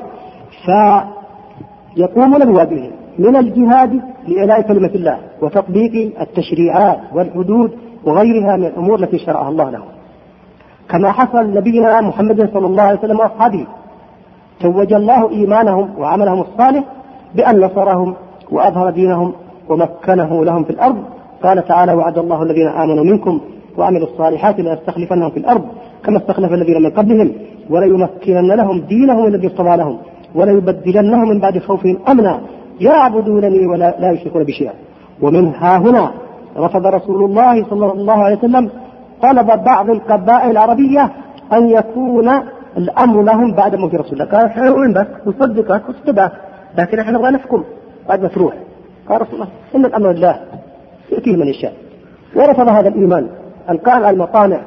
فيقومون بواجبهم من الجهاد لإعلاء كلمة الله وتطبيق التشريعات والحدود وغيرها من الأمور التي شرعها الله لهم، كما حصل لنبينا محمد صلى الله عليه وسلم وأصحابه. توج الله إيمانهم وعملهم الصالح بأن نصرهم وأظهر دينهم ومكنه لهم في الأرض. قال تعالى: وعد الله الذين آمنوا منكم وعملوا الصالحات ليستخلفنهم في الأرض كما استخلف الذين من قبلهم وليمكنن لهم دينهم الذي ارتضى لهم وليبدلنهم من بعد خوفهم أمنا يعبدونني ولا لا يشركون بشيئا. ومن ها هنا رفض رسول الله صلى الله عليه وسلم طلب بعض القبائل العربية أن يكون الأمر لهم بعد موت رسول الله. قال: احنا نؤمن بك نصدقك ونتبعك، لكن احنا نبغى نحكم بعد ما تروح. قال رسول الله: إن الأمر لله يؤتيه من يشاء. ورفض هذا الإيمان القائم على المطامع،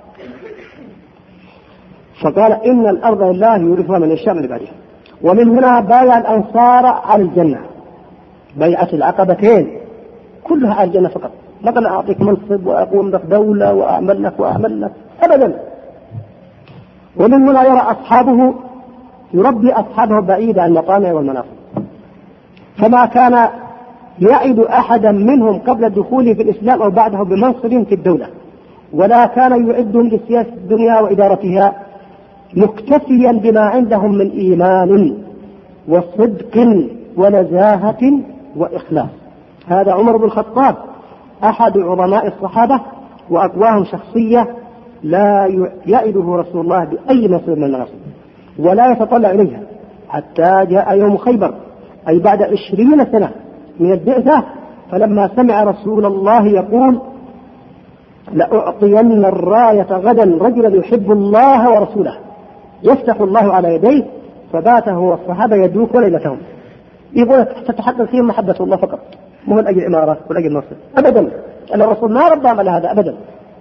فقال: إن الأرض لله يورثها من يشاء من عباده. ومن هنا بايع الأنصار على الجنة، بيعة العقبتين كلها على الجنة فقط، ما قال أعطيك منصب وأقوم لك دولة وأعمل لك وأعمل لك أبدا. ومن هنا يرى أصحابه يربي أصحابه بعيد عن المطامع والمناصب، فما كان يعد أحدا منهم قبل دخوله في الإسلام أو بعده بمنصب في الدولة، ولا كان يعدهم لسياسة الدنيا وإدارتها، مكتفيا بما عندهم من إيمان وصدق ونزاهة وإخلاص. هذا عمر بن الخطاب أحد عظماء الصحابة وأقواهم شخصية لا يعده رسول الله بأي منصب من المناصب ولا يتطلع إليها، حتى جاء يوم خيبر، أي بعد عشرين سنة من البعثة، فلما سمع رسول الله يقول: لأعطين الراية غدا رجلا يحب الله ورسوله يفتح الله على يديه، فبات هو والصحابة يدوك ليلتهم، يقول تتحقق فيهم محبة الله فقط، مو من أجل الإمارة ولا أجل النصر أبدا، أن الرسول ما رضى على هذا أبدا.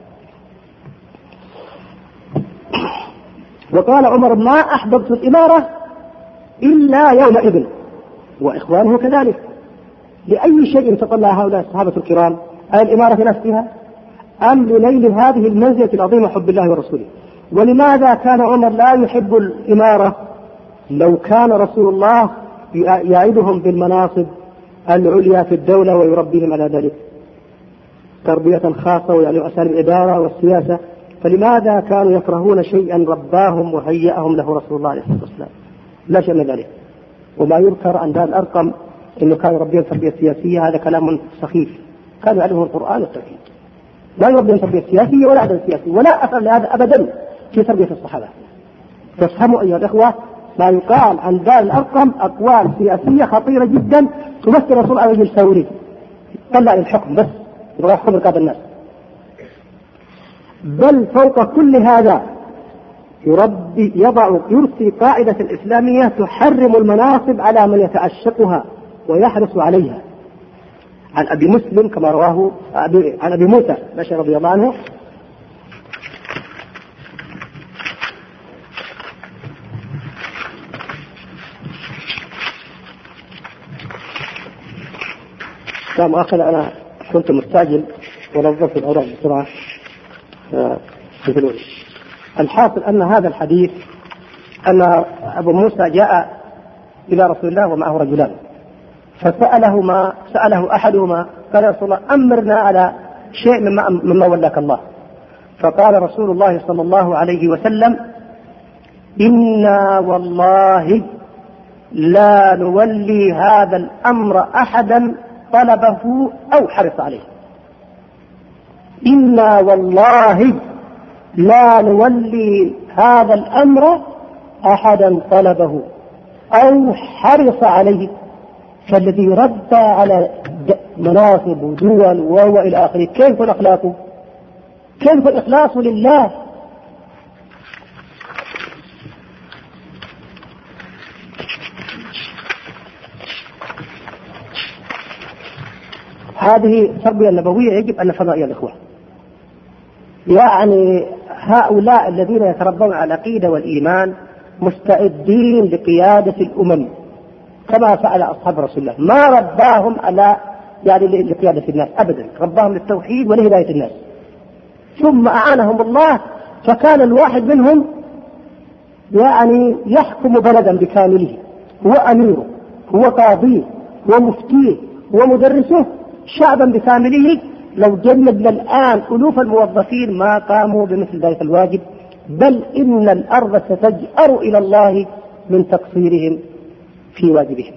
وقال عمر: ما أحببت الإمارة إلا يومئذ، وإخوانه كذلك. لأي شيء تطلع هؤلاء الصحابة الكرام؟ أي الإمارة في نفسها أم لنيل هذه المنزلة العظيمة حب الله ورسوله؟ ولماذا كان عمر لا يحب الإمارة؟ لو كان رسول الله يعيدهم بالمناصب العليا في الدولة ويربيهم على ذلك تربية خاصة ويعني أساليب الإدارة والسياسة. فلماذا كانوا يكرهون شيئا رباهم وهيأهم له رسول الله عليه الصلاة والسلام؟ لا شيء من ذلك. وما يذكر عن دار الأرقم إنه كان يربيهم تربية سياسية هذا كلام سخيف. كانوا يعلمون القرآن والتوحيد، لا يربيهم تربية سياسية ولا عدم سياسي، ولا أثر لهذا أبدا في تربية الصحابة. تفهموا أيها الإخوة ما يقال عن دار الأرقم أقوال سياسية خطيرة جدا تمثل رسول الله الثوري طلع الحكم بس يبغى حكم رقاب الناس. بل فوق كل هذا يربي يضع يرسي قاعدة الإسلامية تحرم المناصب على من يتعشقها ويحرص عليها. عن أبي مسلم كما رواه عن أبي موسى الأشعري رضي الله عنه كان مؤخرا أنا كنت مستعجل ونظفت الأوراق بسرعة في فلوس. الحاصل أن هذا الحديث أن أبو موسى جاء إلى رسول الله ومعه رجلان فسأله ما سأله أحدهما قال يا رسول الله أمرنا على شيء مما, مما ولاك الله. فقال رسول الله صلى الله عليه وسلم إنا والله لا نولي هذا الأمر أحدا طلبه أو حرص عليه. إنا والله لا نولي هذا الأمر أحدا طلبه أو حرص عليه. فالذي رد على مناصب ودول وهو إلى آخره كيف الأخلاق؟ كيف الإخلاص لله؟ هذه التربية النبوية يجب أن نفهمها أيها الإخوة. يعني هؤلاء الذين يتربون على العقيدة والإيمان مستعدين لقيادة الأمم كما فعل أصحاب رسول الله. ما رباهم على يعني لقيادة الناس أبدا، رباهم للتوحيد ولهداية الناس. ثم أعانهم الله فكان الواحد منهم يعني يحكم بلدا بكامله، هو أميره، هو قاضيه، هو مفتيه، هو مدرسه، شعبا بكامله. لو جندنا الآن ألوف الموظفين ما قاموا بمثل ذلك الواجب، بل إن الأرض ستجأر إلى الله من تقصيرهم في واجبهم.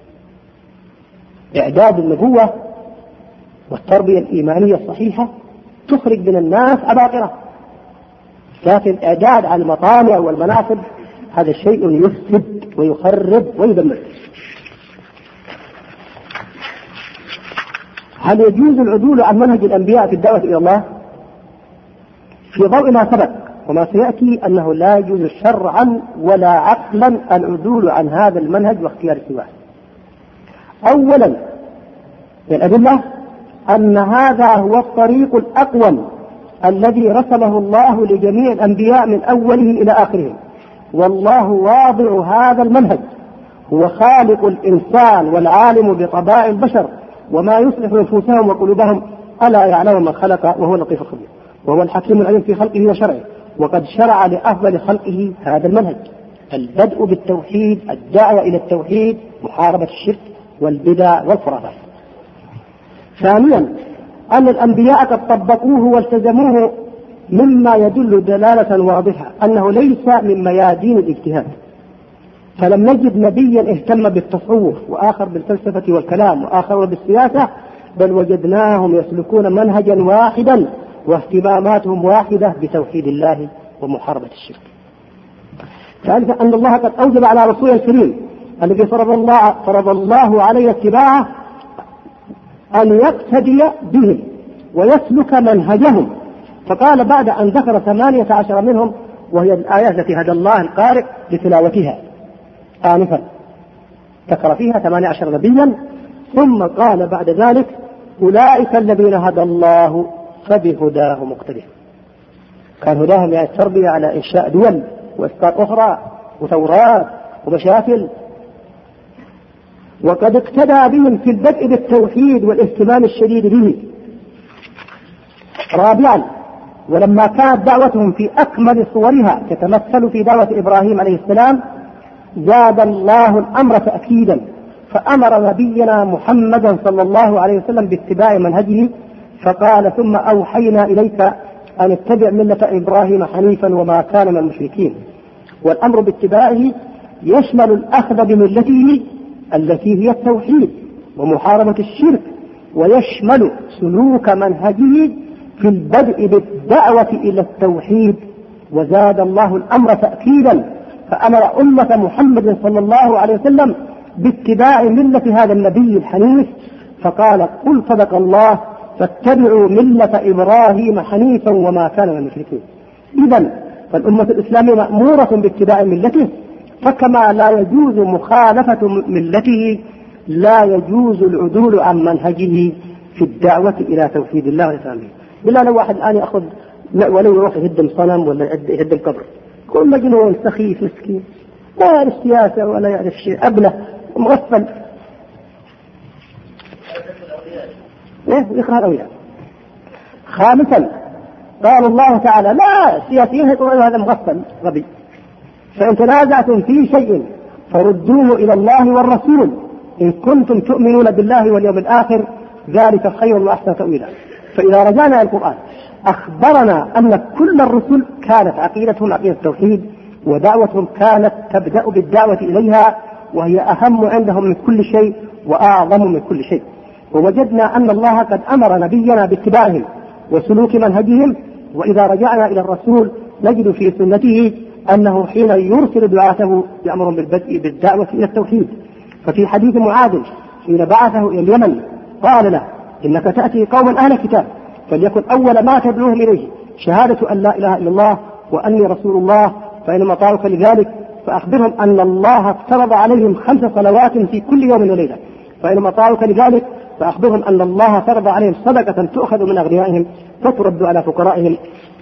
إعداد النبوة والتربية الإيمانية الصحيحة تخرج من الناس عباقرة، لكن إعداد على المطامع والمناصب هذا شيء يفسد ويخرب ويدمر. هل يجوز العدول عن منهج الأنبياء في الدعوة إلى الله؟ في ضوء ما سبق وما سيأتي أنه لا يجوز شرعا ولا عقلا العدول عن هذا المنهج واختيار سواه. أولا من الأدلة أن هذا هو الطريق الأقوم الذي رسمه الله لجميع الأنبياء من أوله إلى آخره، والله واضع هذا المنهج، هو خالق الإنسان والعالم بطباع البشر وما يصلح نفوسهم وقلوبهم، ألا يعلم من خلق وهو اللطيف الخبير وهو الحكيم العليم في خلقه وشرعه. وقد شرع لأفضل خلقه هذا المنهج، البدء بالتوحيد، الدعوة إلى التوحيد، محاربة الشرك والبدع والخرافات. ثانيا أن الأنبياء قد طبقوه والتزموه مما يدل دلالة واضحة أنه ليس من ميادين الاجتهاد، فلم نجد نبيا اهتم بالتصوف وآخر بالفلسفة والكلام وآخر بالسياسة، بل وجدناهم يسلكون منهجا واحدا واهتماماتهم واحدة بتوحيد الله ومحاربة الشرك. ثالثا أن الله قد أوجب على رسوله الكريم الذي فرض الله, فرض الله عليه اتباعه أن يقتدي بهم ويسلك منهجهم، فقال بعد أن ذكر ثمانية عشر منهم وهي الآيات التي هدى الله القارئ لتلاوتها آنفا، ذكر فيها ثمانية عشر نبيا، ثم قال بعد ذلك أولئك الذين هدى الله فبهداه مقتدر. كان هداهم يعني التربية على إنشاء دول وإسقاط أخرى وثورات ومشاكل، وقد اقتدى بهم في البدء بالتوحيد والاهتمام الشديد به. رابعا ولما كانت دعوتهم في أكمل صورها تتمثل في دعوة إبراهيم عليه السلام زاد الله الأمر تأكيدا، فأمر نبينا محمدا صلى الله عليه وسلم باتباع منهجه، فقال: ثم أوحينا إليك أن اتبع ملة إبراهيم حنيفا وما كان من المشركين. والأمر باتباعه يشمل الأخذ بملته التي هي التوحيد ومحاربة الشرك، ويشمل سلوك منهجه في البدء بالدعوة إلى التوحيد. وزاد الله الأمر تأكيدا، فأمر أمة محمد صلى الله عليه وسلم باتباع ملة هذا النبي الحنيف، فقال: قل صدق الله فاتبعوا ملة إبراهيم حنيفا وما كان من المشركين. إذن فالأمة الإسلامية مأمورة باتباع ملته، فكما لا يجوز مخالفة ملته لا يجوز العدول عن منهجه في الدعوة إلى توحيد الله والإسلام. بالله لو واحد الآن يأخذ ولو يروح يهدم صنم ولا يهدم قبر، كل مجنون سخيف مسكين لا يعرف سياسة ولا يعرف شيء، أبله مغفل يكره الأولياء. خامسا قال الله تعالى: لا سياسيين يقولون هذا مغفل غبي، فإن تنازعتم في شيء فردوه إلى الله والرسول إن كنتم تؤمنون بالله واليوم الآخر ذلك خير وأحسن تأويلا. فإذا رجعنا القرآن أخبرنا أن كل الرسل كانت عقيدتهم عقيدة التوحيد، ودعوتهم كانت تبدأ بالدعوة إليها، وهي أهم عندهم من كل شيء وأعظم من كل شيء. ووجدنا أن الله قد أمر نبينا باتباعهم وسلوك منهجهم. وإذا رجعنا إلى الرسول نجد في سنته أنه حين يرسل دعاته يأمر بالبدء بالدعوة إلى التوحيد. ففي حديث معاذ حين بعثه إلى اليمن قال له: إنك تأتي قوما أهل كتاب، فليكن أول ما تدعوهم إليه شهادة أن لا إله إلا الله وأني رسول الله، فإنما أطاعوك لذلك فأخبرهم أن الله افترض عليهم خمس صلوات في كل يوم وليلة، فإنما أطاعوك لذلك فأخبرهم أن الله فرض عليهم صدقة تؤخذ من أغنيائهم فترد على فقرائهم.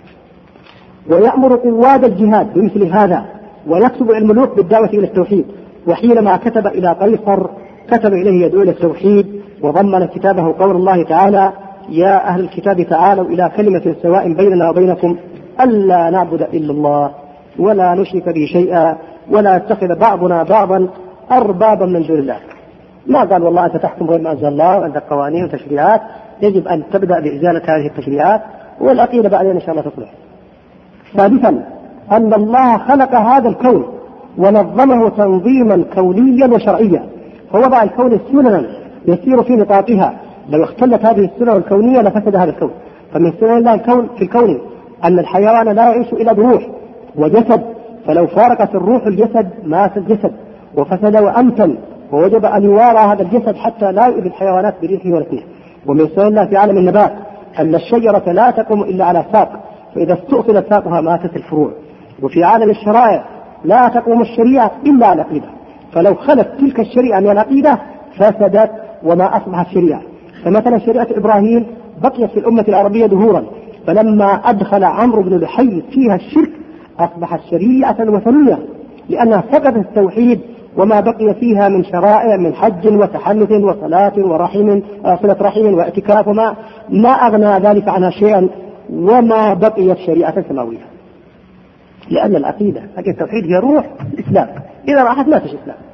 ويأمر قواد الجهاد بمثل هذا، ويكتب الملوك بالدعوة إلى التوحيد. وحينما كتب إلى قيصر كتب إليه يدعو إلى التوحيد، وضمن كتابه قول الله تعالى: يا أهل الكتاب تعالوا إلى كلمة سواء بيننا وبينكم ألا نعبد إلا الله ولا نشرك به شيئا ولا يتخذ بعضنا بعضا أربابا من دون الله. ما قال والله أنت تحكم غير ما أنزل الله وعندك قوانين وتشريعات، يجب أن تبدأ بإزالة هذه التشريعات، والعقيدة بعدين إن شاء الله تصلح. ثالثا أن الله خلق هذا الكون ونظمه تنظيما كونيا وشرعيا، فوضع الكون سننا يسير في نطاقها. لو اختلت هذه السنن الكونية لفسد هذا الكون. فمن سنن الله الكون في الكون أن الحيوان لا يعيش إلا بروح وجسد، فلو فارقت الروح الجسد مات الجسد وفسد وأمتن، ووجب أن يوارى هذا الجسد حتى لا يؤذي الحيوانات بريحه ونفسه. ومن سنن الله في عالم النبات أن الشجرة لا تقوم إلا على ساق، فإذا استؤصلت ساقها ماتت الفروع. وفي عالم الشرائع لا تقوم الشريعة إلا على العقيدة، فلو خلت تلك الشريعة من العقيدة فسدت وما أصبحت شريعة. فمثلا شريعة إبراهيم بقيت في الأمة العربية دهورا، فلما أدخل عمرو بن لحي فيها الشرك أصبحت شريعة وثنية، لأنها فقدت التوحيد وما بقي فيها من شرائع من حج وتحنث وصلاة ورحم صلة رحم واعتكاف، ما ما أغنى ذلك عنها شيئا، وما بقيت شريعة سماوية، لأن العقيدة لكن التوحيد هي روح الإسلام، إذا راحت لا تشي إسلام.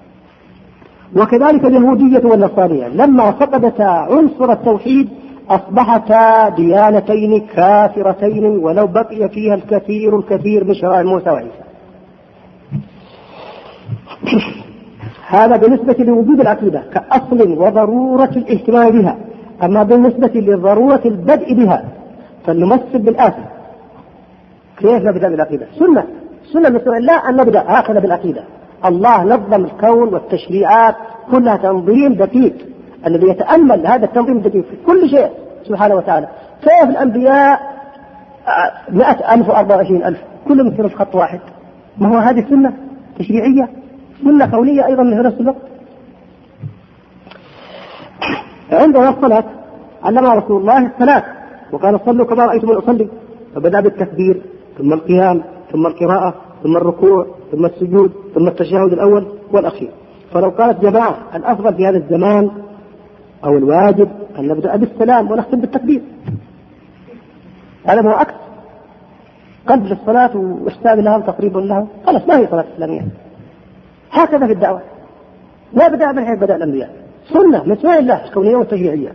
وكذلك اليهودية والنصرانية لما فقدتا عنصر التوحيد أصبحتا ديانتين كافرتين، ولو بقي فيها الكثير الكثير من شرائع موسى وعيسى. هذا بالنسبة لوجود العقيدة كأصل وضرورة الاهتمام بها. أما بالنسبة لضرورة البدء بها فلنمثل بالآتي: كيف نبدأ بالعقيدة؟ سنة سنة من سنة الله أن نبدأ هكذا بالعقيدة. الله نظم الكون والتشريعات كلها تنظيم دقيق، الذي يتأمل هذا التنظيم الدقيق في كل شيء سبحانه وتعالى. كيف الأنبياء مئة ألف وأربعة وعشرين ألف كلهم يسيروا في خط واحد؟ ما هو هذه سنة تشريعية، سنة كونية أيضا من نفس الوقت. عندنا الصلاة علمنا رسول الله الصلاة وقال: صلوا كما رأيتم أصلي، فبدأ بالتكبير ثم القيام ثم القراءة ثم الركوع ثم السجود ثم التشهد الأول والأخير. فلو قالت جماعة الأفضل في هذا الزمان أو الواجب أن نبدأ بالسلام ونختم بالتكبير، هذا هو أكثر قبل الصلاة واحتاج لها تقريبا لها، خلاص ما هي صلاة إسلامية. هكذا في الدعوة، لا بدأ من حيث بدأ الأنبياء، سنة من سنن الله الكونية والتشريعية.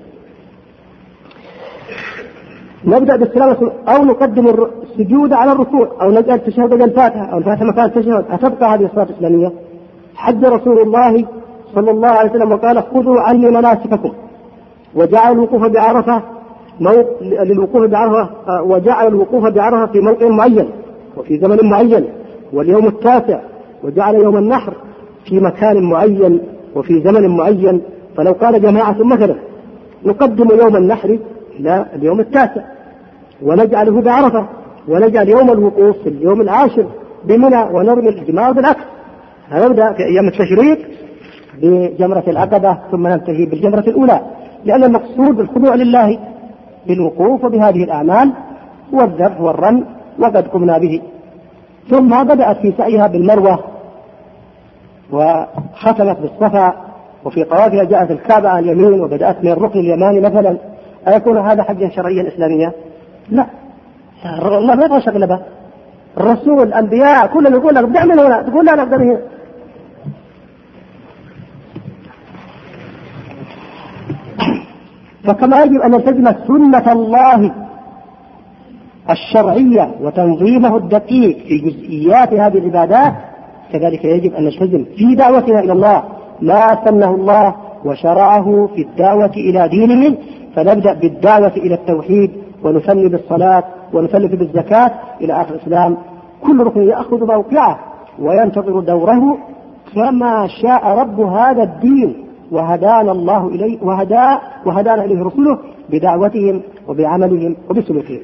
نبدأ بالسلامة أو نقدم السجود على الركوع أو نجعل التشهد إلى الفاتحة أو الفاتحة مكان التشهد، أتبقى هذه الصلاة الإسلامية؟ حج رسول الله صلى الله عليه وسلم وقال خذوا عني مناسككم، وجعل الوقوف بعرفة موق... للوقوف بعرفة وجعل الوقوف بعرفة في موقع معين وفي زمن معين، واليوم التاسع وجعل يوم النحر في مكان معين وفي زمن معين. فلو قال جماعة مثلا نقدم يوم النحر إلى اليوم التاسع ونجعله بعرفة ونجعل يوم الوقوف في اليوم العاشر بمنى ونرمي الجمار بالعكس، هنبدأ في أيام التشريق بجمرة العقبة ثم ننتهي بالجمرة الأولى، لأن المقصود الخضوع لله بالوقوف وبهذه الأعمال والذبح والرمي وقد قمنا به. ثم بدأت في سعيها بالمروة وختمت بالصفا، وفي طوافها جاءت الكعبة على اليمين وبدأت من الركن اليماني مثلا. أيكون هذا حجا شرعيا إسلاميا؟ لا، الله ما يبغى شغلبه. الرسول الأنبياء كلهم يقول لك ابدأ من هنا، تقول لا نبدأ من هنا. فكما يجب أن نلتزم سنة الله الشرعية وتنظيمه الدقيق في جزئيات هذه العبادات، كذلك يجب أن نلتزم في دعوتنا إلى الله ما سنه الله وشرعه في الدعوة إلى دينه. فنبدأ بالدعوة إلى التوحيد ونثني بالصلاة ونثلث بالزكاة إلى آخر الإسلام. كل ركن يأخذ موقعه وينتظر دوره كما شاء رب هذا الدين، وهدانا الله إليه وهدا وهدانا إليه رسوله بدعوتهم وبعملهم وبسلوكهم.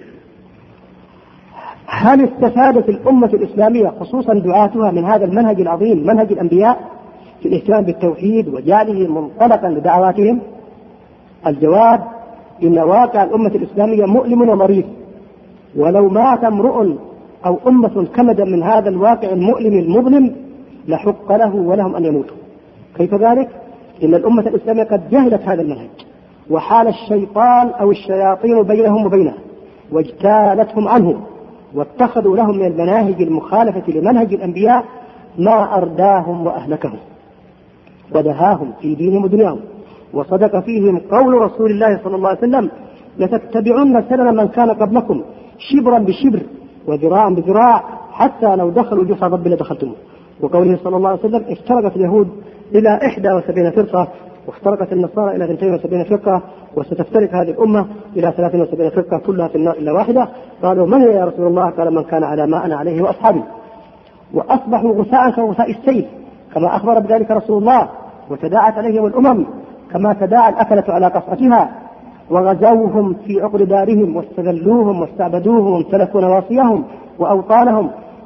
هل استفادت الأمة الإسلامية خصوصا دعاتها من هذا المنهج العظيم منهج الأنبياء في الاهتمام بالتوحيد وجعله منطلقا لدعواتهم؟ الجواب إن واقع الأمة الإسلامية مؤلم ومريض، ولو مات امرؤ أو أمة كمدا من هذا الواقع المؤلم المظلم لحق له ولهم أن يموتوا. كيف ذلك؟ إن الأمة الإسلامية قد جهلت هذا المنهج، وحال الشيطان أو الشياطين بينهم وبينه واجتالتهم عنه، واتخذوا لهم من المناهج المخالفة لمنهج الأنبياء ما أرداهم وأهلكهم ودهاهم في دينهم ودنياهم. وصدق فيهم قول رسول الله صلى الله عليه وسلم لتتبعن سنن من كان قبلكم شبرا بشبر وذراعا بذراع حتى لو دخلوا جحر رب لدخلتموه. وقوله صلى الله عليه وسلم افترقت اليهود إلى إحدى وسبعين فرقة وافترقت النصارى إلى اثنتين وسبعين فرقة وستفترق هذه الأمة إلى ثلاثين وسبعين فرقة كلها في النار إلا واحدة. قالوا من هي يا رسول الله؟ قال من كان على ما أنا عليه وأصحابي. وأصبحوا غثاء كغثاء السيل كما أخبر بذلك رسول الله، وتداعت عليهم الأمم كما تداعى الأكلة على قصعتها، وغزوهم في عقر دارهم واستذلوهم واستعبدوهم وامتلكوا نواصيهم وأوطانهم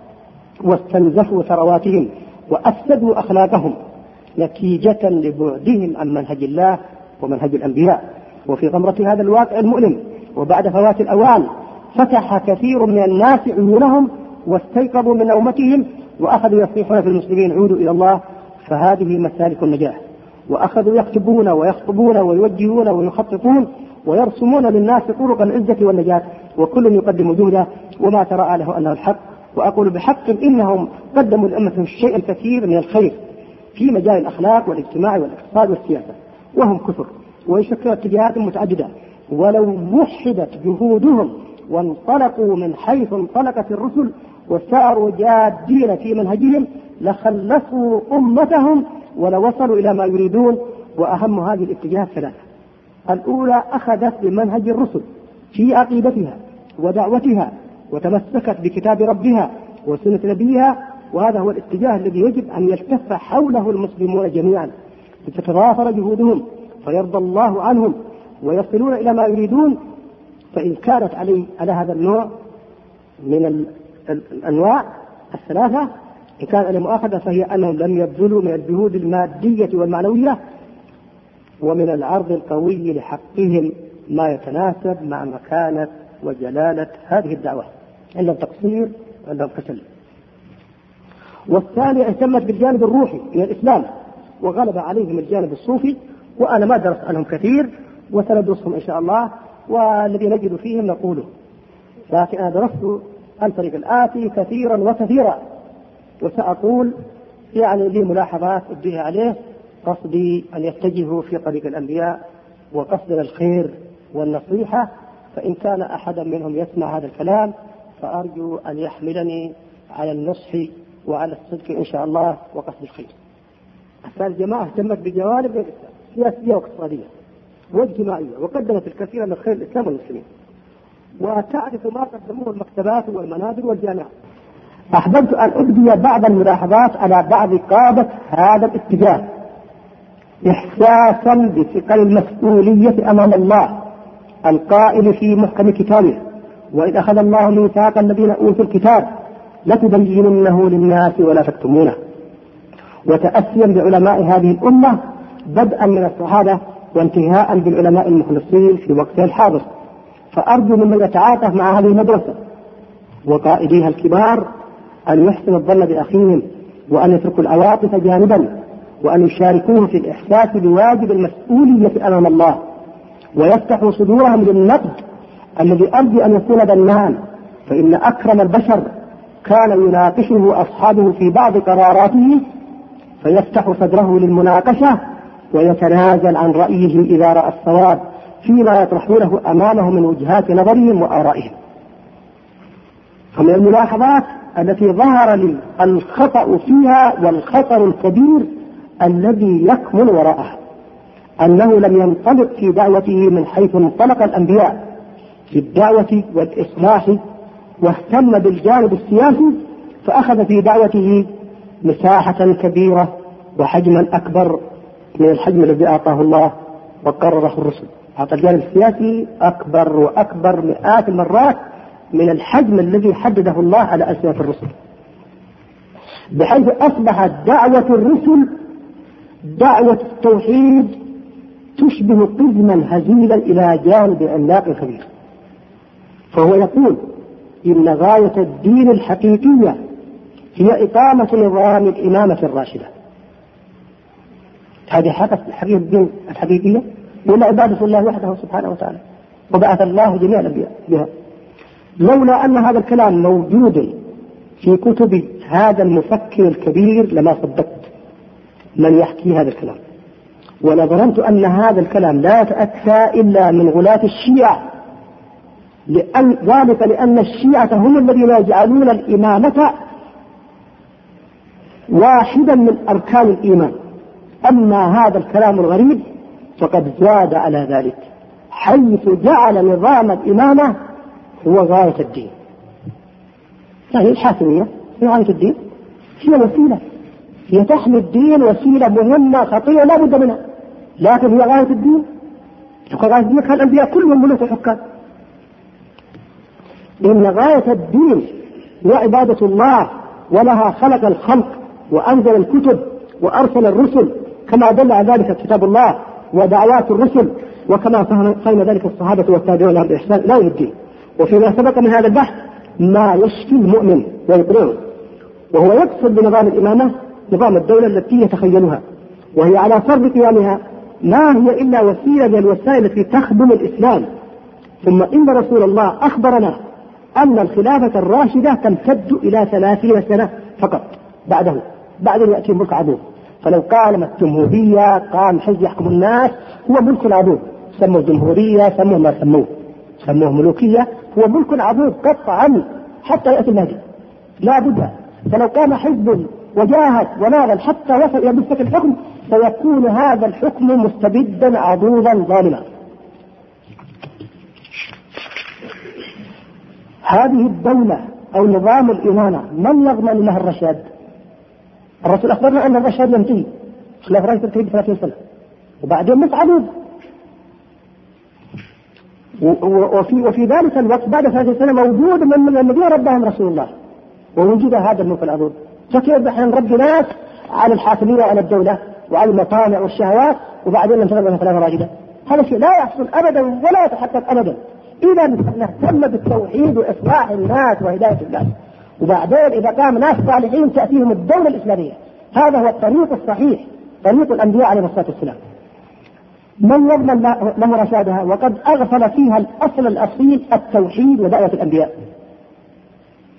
واستنزفوا ثرواتهم وأفسدوا أخلاقهم نتيجة لبعدهم عن منهج الله ومنهج الأنبياء. وفي غمرة هذا الواقع المؤلم وبعد فوات الأوان فتح كثير من الناس عيونهم واستيقظوا من نومتهم وأخذوا يصيحون في المسلمين عودوا إلى الله، فهذه مسالك النجاح. وأخذوا يكتبون ويخطبون ويوجهون ويخططون ويرسمون للناس طرق العزة والنجاة، وكل يقدم جهده وما ترى له أنه الحق. وأقول بحق إنهم قدموا للأمة الشيء الكثير من الخير في مجال الأخلاق والاجتماع والاقتصاد والسياسة، وهم كثر ويشكلوا اتجاهات متعددة. ولو وحدت جهودهم وانطلقوا من حيث انطلقت الرسل وساروا جادين في منهجهم لخلصوا أمتهم ولوصلوا إلى ما يريدون. وأهم هذه الاتجاهات ثلاثة: الأولى أخذت بمنهج الرسل في عقيدتها ودعوتها وتمسكت بكتاب ربها وسنة نبيها، وهذا هو الاتجاه الذي يجب أن يلتف حوله المسلمون جميعا لتتضافر جهودهم فيرضى الله عنهم ويصلون إلى ما يريدون. فإن كانت علي على هذا النوع من الأنواع الثلاثة إن كان على مؤاخذة فهي أنهم لم يبذلوا من الجهود المادية والمعنوية ومن العرض القوي لحقهم ما يتناسب مع مكانة وجلالة هذه الدعوة، عندهم تقصير وعندهم كسل. والثانية اهتمت بالجانب الروحي من الإسلام وغلب عليهم الجانب الصوفي، وأنا ما درست عنهم كثير وسندرسهم إن شاء الله، والذي نجد فيهم نقوله، لكن أنا درست عن طريق الآتي كثيرا وكثيرا. وسأقول يعني لي ملاحظات أبديها عليه. قصدي أن يتجهوا في طريق الأنبياء وقصدنا الخير والنصيحة، فإن كان أحدا منهم يسمع هذا الكلام فأرجو أن يحملني على النصح وعلى الصدق إن شاء الله وقصد الخير. الجماعة اهتمت بجوانب سياسية واقتصادية واجتماعية وقدمت الكثير من خير الإسلام والمسلمين، وتعرف ما قدموه المكتبات والمنابر والجامعات. أحببت أن أبدي بعض الملاحظات على بعض قادة هذا الاتجاه إحساسا بثقل المسؤولية أمام الله القائل في محكم كتابه: وإذ أخذ الله ميثاق الذين أوتوا الكتاب لتبيننه للناس ولا تكتمونه، وتأسيا بعلماء هذه الأمة بدءا من الصحابة وانتهاء بالعلماء المخلصين في وقتها الحاضر. فأرجو ممن يتعاطف مع هذه المدرسة وقائديها الكبار أن يحسن الظن بأخيهم، وأن يتركوا العواطف جانبا، وأن يشاركوه في الإحساس بواجب المسؤولية أمام الله، ويفتحوا صدورهم للنقد الذي أرجو أن يكون بناءً، فإن أكرم البشر كان يناقشه أصحابه في بعض قراراته فيفتح صدره للمناقشة ويتنازل عن رأيه إذا رأى الصواب فيما يطرحونه أمامه من وجهات نظرهم وآرائهم. فمن الملاحظات التي ظهر لي الخطأ فيها والخطر الكبير الذي يكمن وراءها أنه لم ينطلق في دعوته من حيث انطلق الأنبياء في الدعوة والإصلاح، واهتم بالجانب السياسي، فأخذ في دعوته مساحة كبيرة وحجما أكبر من الحجم الذي أعطاه الله وقرره الرسل. أعطى الجانب السياسي أكبر وأكبر مئات المرات من الحجم الذي حدده الله على ألسنة الرسل، بحيث أصبحت دعوة الرسل دعوة التوحيد تشبه قزما هزيلا إلى جانب عملاق كبير. فهو يقول إن غاية الدين الحقيقية هي إقامة نظام الإمامة الراشدة. هذه حقيقة الدين الحقيقية ولا عبادة الله وحده سبحانه وتعالى، وبعث الله جميع الأنبياء بها. لولا أن هذا الكلام موجود في كتب هذا المفكر الكبير لما صدقت من يحكي هذا الكلام، ولظننت أن هذا الكلام لا يتأتى إلا من غلاة الشيعة، لأن ذلك لأن الشيعة هم الذين يجعلون الإمامة واحدا من أركان الإيمان. أما هذا الكلام الغريب فقد زاد على ذلك، حيث جعل نظام الإمامة هو غاية الدين. يعني الحاكمية هي غاية الدين، هي وسيلة، هي تحمي الدين، وسيلة مهمة خطيرة لا بد منها، لكن هي غاية الدين. تقول غاية الدين كان الأنبياء كلهم ملوك وحكام. إن غاية الدين هي عبادة الله، ولها خلق الخلق وأنزل الكتب وأرسل الرسل كما دل على ذلك كتاب الله ودعوات الرسل، وكما فهم ذلك الصحابة والتابعون لهم بإحسان لا يوم الدين. وفيما سبق من هذا البحث ما يشفي المؤمن ويقرره، وهو يقصد بنظام الإمامة نظام الدولة التي يتخيلها، وهي على فرض قيامها ما هي إلا وسيلة من الوسائل التي تخدم الإسلام. ثم إن رسول الله أخبرنا أن الخلافة الراشدة تمتد إلى ثلاثين سنة فقط، بعده بعد أن يأتي ملك عظيم. فلو قامت جمهورية قام حزب يحكم الناس هو ملك عظيم، سموه جمهورية سموه ما سموه سموه ملوكية، هو ملك عظيم قطعا حتى يأتي المهدي لا بد. فلو قام حزب وجاهد وناضل حتى وصل إلى مسك الحكم سيكون هذا الحكم مستبدا عضوضا ظالما. هذه الدولة أو نظام الإمامة من يضمن له الرشاد؟ الرسول أخبرنا أن الرشاد ينتهي، خلاف رأي تنتهي بثلاثين سنة وبعدين متعدد، وفي, وفي ذلك الوقت بعد ثلاثين سنة موجود من الذين ربهم رسول الله ووجد هذا الملك العظيم. فكيف نحن نربي ناس على الحاكمية وعلى الدولة وعلى المطامع والشهوات وبعدين ننتظر من خلافة راجدة؟ هذا شيء لا يحصل أبدا ولا يتحقق أبدا. إذا نهتم بالتوحيد وإصلاح الناس وهداية الناس، وبعدين إذا قام ناس صالحين تأتيهم الدولة الإسلامية. هذا هو الطريق الصحيح، طريق الأنبياء عليه الصلاة والسلام. من يضمن له رشادها وقد أغفل فيها الأصل الأصيل التوحيد ودعوة الأنبياء؟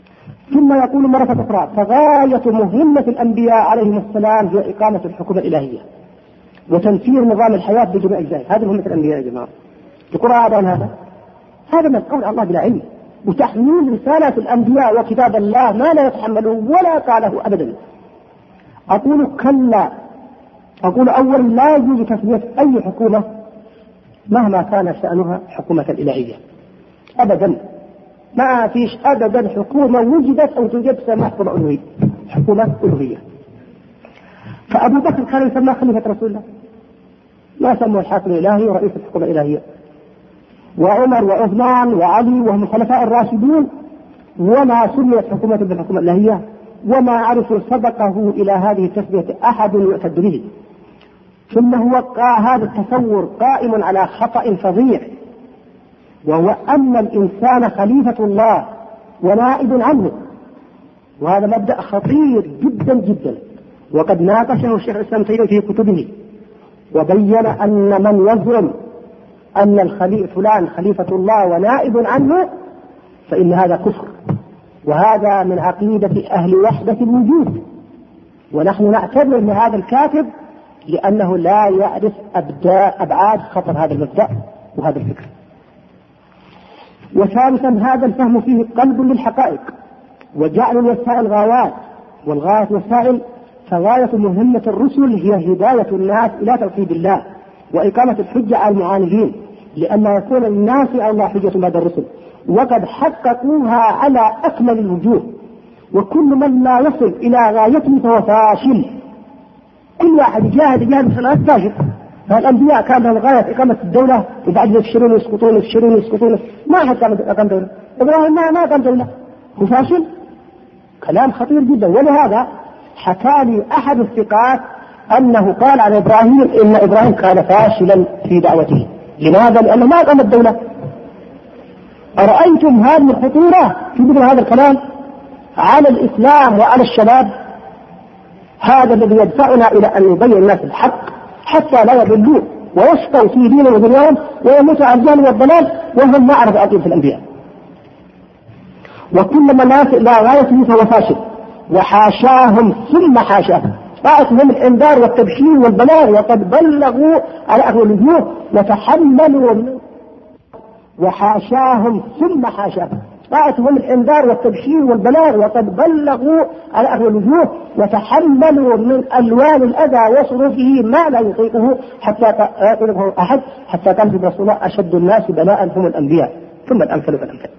ثم يقول مرة أخرى: فغاية مهمة الأنبياء عليهم السلام هي إقامة الحكومة الإلهية وتنفيذ نظام الحياة بجميع أجزائه. هذه مهمة الأنبياء يا جماعة. تقرأ عن هذا هذا من قول الله بلا علم، وتحميل رسالة الأنبياء وكتاب الله ما لا يتحمله ولا قاله أبدا. أقول كلا، أقول أولا لا يجوز تسمية أي حكومة مهما كان شأنها حكومة الإلهية أبدا. ما فيش أبدا حكومة وجدت أو توجد سماح بالألوهية، حكومة ألوهية. فأبو بكر كان يسمى خليفة رسول الله، ما سموا الحاكم الإلهي ورئيس الحكومة الإلهية. وعمر وعثمان وعلي وهم الخلفاء الراشدون وما سميت حكومة بالحكومة الإلهية، وما عرفوا سبقه إلى هذه التسمية أحد يعتد به. ثم هو هذا التصور قائم على خطأ فظيع، وهو أن الإنسان خليفة الله ونائب عنه، وهذا مبدأ خطير جدا جدا، وقد ناقشه الشيخ الإسلام تيمية في كتبه وبين أن من يزعم أن الخليفة فلان خليفة الله ونائب عنه فإن هذا كفر، وهذا من عقيدة أهل وحدة الوجود، ونحن نعتبر أن هذا الكافر لأنه لا يعرف أبعاد خطر هذا المبدأ وهذا الفكر. وثالثا هذا الفهم فيه قلب للحقائق وجعل الوسائل غايات، والغاية وسائل، فغاية مهمة الرسل هي هداية الناس إلى توحيد الله وإقامة الحجة على المعاندين، لأن يكون الناس على الله حجة بعد الرسل، وقد حققوها على أكمل الوجوه. وكل من لا يصل إلى غايته فهو فاشل. كل واحد يجاهد يجاهد بصلاة فاشل. فالأنبياء كان لهم غاية إقامة الدولة، وبعد يفشلون يسقطون يفشلون يسقطون، ما حد كان إقامة دولة. إبراهيم ما ما قام دولة، هو فاشل. كلام خطير جدا. ولهذا حكى لي أحد الثقات أنه قال عن إبراهيم إن إبراهيم كان فاشلا في دعوته. لماذا؟ لأنه ما قام الدولة. أرأيتم هذه الخطورة في مثل هذا الكلام على الإسلام وعلى الشباب؟ هذا الذي يدفعنا إلى أن نبين الناس الحق حتى لا يضلوا ويشقوا في دين ودنياهم ويموتوا على الجهل والضلال وهم ما عرفوا عقيدة الأنبياء. وكل من لا غايته فهو فاشل، وحاشاهم ثم حاشاهم. طاعتهم الإنذار والتبشير والبلاغ، وقد بلغوا على أهل الوجوه وتحملوا من وحاشاهم ثم حاشاهم. طاعتهم الإنذار والتبشير والبلاغ، وقد بلغوا على أهل الوجوه وتحملوا من ألوان الأذى وصروفه ما لا يطيقه حتى يطلبه أحد، حتى كان في رسول الله أشد الناس بلاء هم الأنبياء ثم الأمثل فالأمثل.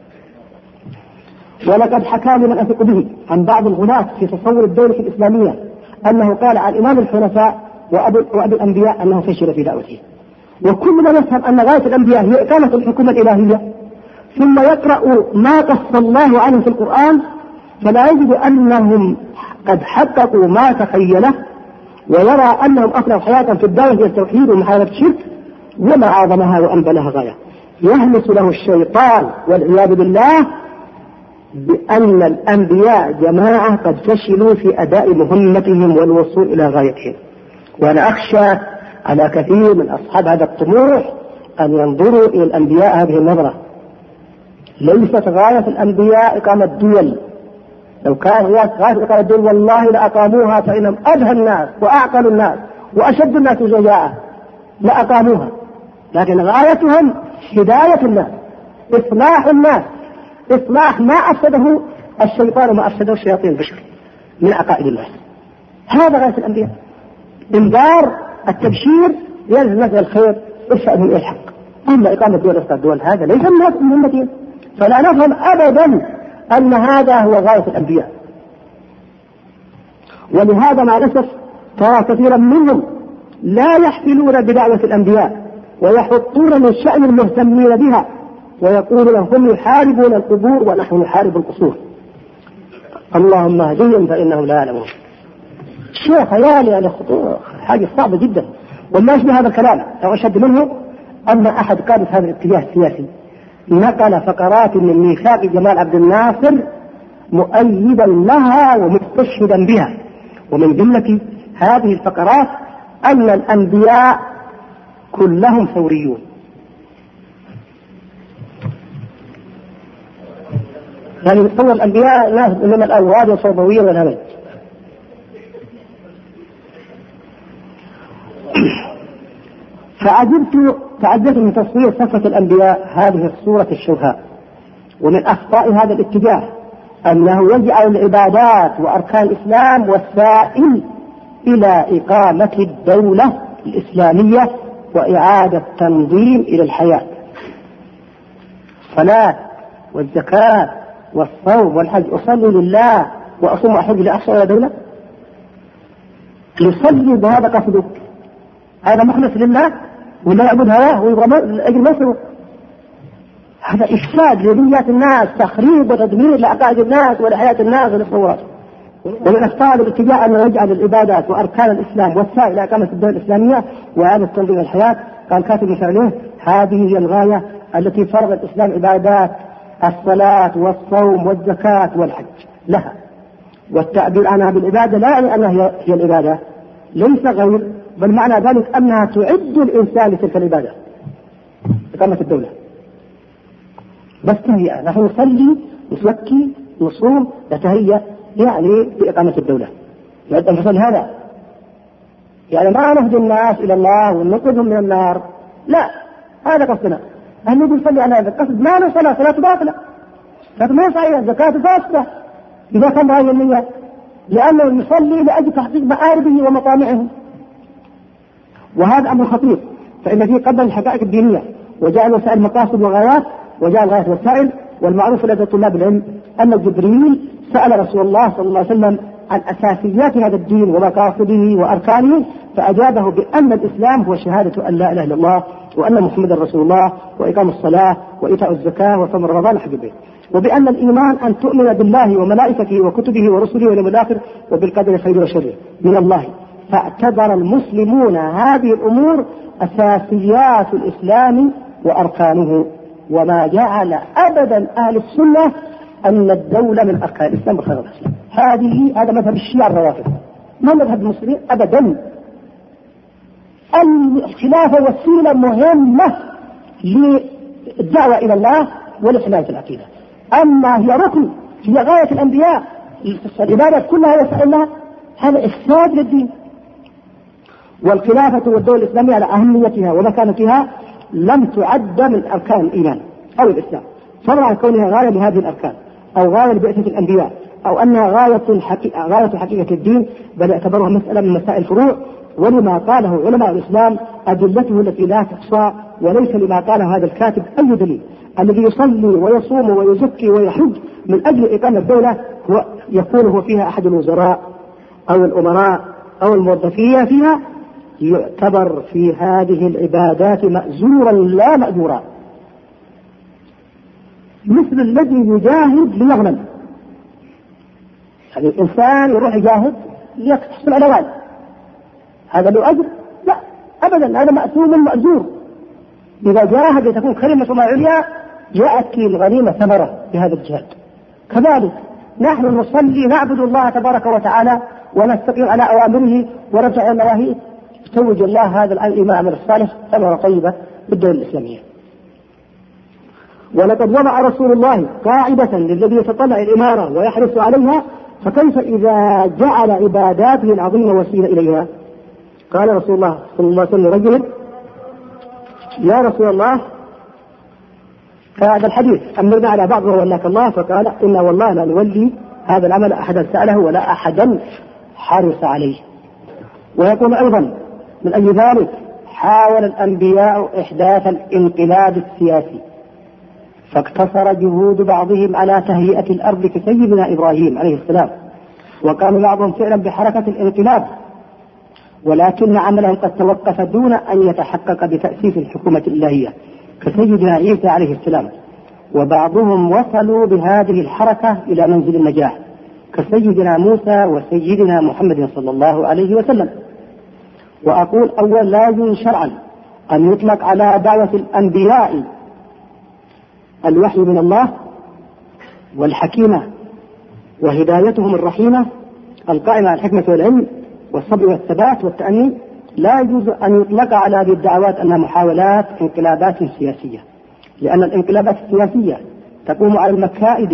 ولقد حكى من أثق به عن بعض الغلاة في تصور الدولة الإسلامية أنه قال عن الإمام الحنفاء وأبو, وأبو الأنبياء أنه فشل في دعوته. وكل ما نفهم أن غاية الأنبياء هي إقامة الحكومة الإلهية ثم يقرأ ما قص الله عنه في القرآن فلا يجد أنهم قد حققوا ما تخيله، ويرى أنهم أفنوا حياتهم في الدعوة إلى التوحيد ومحاربة الشرك، وما أعظمها وأنبلها غاية. يهلك له الشيطان والعياذ بالله بأن الأنبياء جماعة قد فشلوا في أداء مهمتهم والوصول إلى غايتهم. وأنا أخشى على كثير من أصحاب هذا الطموح أن ينظروا إلى الأنبياء هذه النظرة. ليست غاية الأنبياء إقامة الدول، لو كان غاية إقامة الدول والله لأقاموها، فإنهم أدهى الناس وأعقل الناس وأشد الناس شجاعة لأقاموها، لكن غايتهم هداية الناس، إصلاح الناس، إصلاح ما أفسده الشيطان وما أفسده الشياطين البشر من عقائد الناس. هذا غاية الأنبياء، إنذار، التبشير، يلزم الخير، ارفعهم إلى الحق. أما إقامة الدول وإصلاح الدول هذا ليس من مهمتهم، فلا نفهم أبدا أن هذا هو غاية الأنبياء. ولهذا مع الأسف ترى كثيرا منهم لا يحفلون بدعوة الأنبياء ويحطون من شأن المهتمين بها، ويقول لهم يحاربون القبور ونحن نحارب القصور. اللهم اهدهم فإنهم لا يعلمون. شيء خيالي على خطوة، حاجة صعبة جدا. وما يشبه هذا الكلام أو أشد منه أن أحد قادة هذا الاتجاه السياسي نقل فقرات من ميثاق جمال عبد الناصر مؤيدا لها ومستشهدا بها، ومن جملة هذه الفقرات أن الأنبياء كلهم ثوريون. يعني يتصور الأنبياء ناس من الأوراد والصوبوية والهمج. فعجبت تعجبت من تصوير صفة الأنبياء هذه الصورة الشوهاء. ومن أخطاء هذا الاتجاه أنه يجعل العبادات وأركان الإسلام وسائل إلى إقامة الدولة الإسلامية وإعادة تنظيم إلى الحياة. الصلاة والزكاة والصوم والحج، أصلي لله وأصوم وأحج لأحصل إلى دولة؟ يصلي بهذا قصدك؟ هذا مخلص لله ولا يعبد هواه ويبغى أجل مصره؟ هذا إفساد لنيات الناس، تخريب وتدمير لعقائد الناس ولحياة الناس ولتصورات. ومن أخطاء الاتجاه أن يجعل العبادات وأركان الإسلام وسائل إلى إقامة الدولة الإسلامية وإعادة تنظيم الحياة. قال كاتب مشارليه: هذه هي الغاية التي فرض الإسلام عبادات الصلاة والصوم والزكاة والحج لها. والتعبير عنها بالعبادة لا يعني أنها هي العبادة، ليس غير، بل معنى ذلك أنها تعد الإنسان لتلك العبادة، إقامة الدولة. بس تهيئة، نحن نصلي نزكي نصوم نتهيأ يعني بإقامة الدولة. نريد أن نصلي هذا، يعني ما نهدي الناس إلى الله وننقذهم من النار، لا، هذا قصدنا. أن نقول صلي على هذا القصد، ما له صلاة، صلاة باطلة، صلاة ما صحيحة، زكاة فاسدة إذا كان هذه النية، لأنه يصلي لأجل تحقيق مآربه ومطامعه. وهذا أمر خطير، فإن فيه قبل الحقائق الدينية وجعل وسائل مقاصد وغايات وجعل الغايات وسائل. والمعروف لدى طلاب العلم أن جبريل سأل رسول الله صلى الله عليه وسلم عن أساسيات هذا الدين ومقاصده وأركانه، فأجابه بأن الإسلام هو شهادة أن لا إله إلا الله وأن محمدا رسول الله وإقام الصلاة وإيتاء الزكاة وصوم رمضان وحج البيت، وبأن الإيمان أن تؤمن بالله وملائكته وكتبه ورسله واليوم الآخر وبالقدر خيره وشره من الله. فاعتبر المسلمون هذه الأمور أساسيات الإسلام وأركانه، وما جعل أبدا أهل السنة أن الدولة من أركان الإسلام وخير الإسلام. هذه هذا مذهب الشيعة الروافض، ما مذهب المسلمين أبدا. الخلافة وسيلة مهمة للدعوة إلى الله ولحماية العقيدة، أما هي ركن، هي غاية الأنبياء، العبادات كلها وسائل لها، هذا إفساد للدين. والخلافة والدولة الإسلامية على أهميتها ومكانتها لم تعد من أركان الإيمان أو الإسلام، فضلا عن كونها غاية لهذه الأركان أو غاية لبعثة الأنبياء أو أنها غاية حقيقة, غاية حقيقة الدين، بل اعتبرها مسألة من مسائل الفروع. ولما قاله علماء الإسلام أدلته التي لا تحصى، وليس لما قاله هذا الكاتب أي دليل. الذي يصلي ويصوم ويزكي ويحج من أجل إقامة الدولة هو يكون هو فيها أحد الوزراء أو الأمراء أو الموظفين فيها، يعتبر في هذه العبادات مأزورا لا مأجورا، مثل الذي يجاهد ليغنم. يعني الإنسان يروح يجاهد ليحصل على مال، هذا له أجر؟ لا أبدا، هذا مأثوم مأجور. إذا جاهد لتكون كلمة الله عليا يأتي الغنيمة ثمرة بهذا الجهاد. كذلك نحن نصلي نعبد الله تبارك وتعالى ونستقيم على أوامره ونرجع إلى نواهيه، توج الله هذا الإمام الصالح ثمرة طيبة بالدولة الإسلامية. ولقد وضع رسول الله قاعدة للذي يتطلع الإمارة ويحرص عليها، فكيف إذا جعل عباداته العظيمة وسيلة إليها؟ قال رسول الله صلى الله عليه وسلم رجل: يا رسول الله، هذا الحديث أمرنا على بعضه ولاك الله، فقال: إن والله لا نولي هذا العمل أحدا سأله ولا أحدا حرص عليه. ويقول أيضا: من أجل ذلك حاول الأنبياء إحداث الانقلاب السياسي، فاقتصر جهود بعضهم على تهيئة الأرض كسيدنا إبراهيم عليه السلام، وكان بعضهم فعلا بحركة الانقلاب، ولكن عملهم قد توقف دون أن يتحقق بتأسيس الحكومة الإلهية كسيدنا عيسى عليه السلام. وبعضهم وصلوا بهذه الحركة إلى منزل النجاح كسيدنا موسى وسيدنا محمد صلى الله عليه وسلم. وأقول: أول لا يجوز شرعا أن يطلق على دعوة الأنبياء الوحي من الله والحكيمة وهدايتهم الرحيمة القائمة على الحكمة والعلم والصبر والثبات والتأني، لا يجوز أن يطلق على هذه الدعوات أنها محاولات انقلابات سياسية، لأن الانقلابات السياسية تقوم على المكائد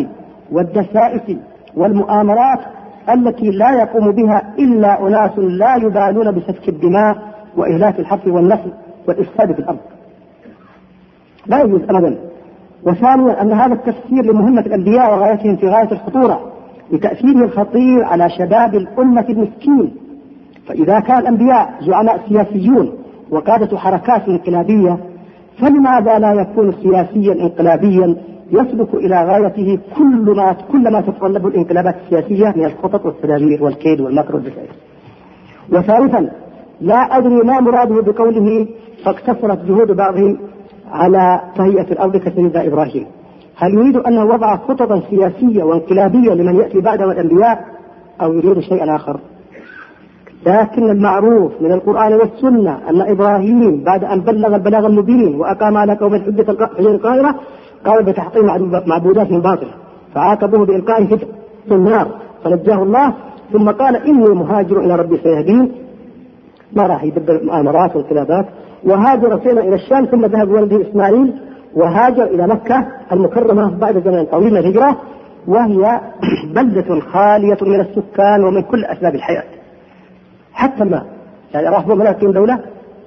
والدسائس والمؤامرات التي لا يقوم بها إلا أناس لا يبالون بسفك الدماء وإهلاك الحرث والنسل والإفساد في الأرض. لا يجوز أبدا. وثانيا أن هذا التفسير لمهمة الأنبياء وغايتهم في غاية الخطورة لتأثيره الخطير على شباب الأمة المسكين. فإذا كان الأنبياء زعماء سياسيون وقادة حركات انقلابية، فلماذا لا يكون سياسيا انقلابيا يسلك إلى غايته كل ما كل ما تتطلب الانقلابات السياسية من الخطط والتدابير والكيد والمكر والدسائس؟ وثالثا، لا أدري ما مراده بقوله فاقتصرت جهود بعضهم على تهيئة الأرض كسيدنا إبراهيم. هل يريد أنه وضع خططا سياسية وانقلابية لمن يأتي بعده الأنبياء، أو يريد شيئا آخر؟ لكن المعروف من القرآن والسنة أن إبراهيم بعد أن بلغ البلاغ المبين وأقام على قوم الحجة القاهرة قام بتحطيم معبودات من باطل، فعاقبوه بإلقائه في النار فنجاه الله، ثم قال إني مهاجر إلى ربي سيهدين. ما راح يدبر مؤامرات وانقلابات. وهاجر سينا إلى الشام، ثم ذهب ولده إسماعيل وهاجر إلى مكة المكرمة بعد زمن طويل من الهجرة، وهي بلدة خالية من السكان ومن كل أسباب الحياة حتى الماء، يعني راح ملاكين دولة.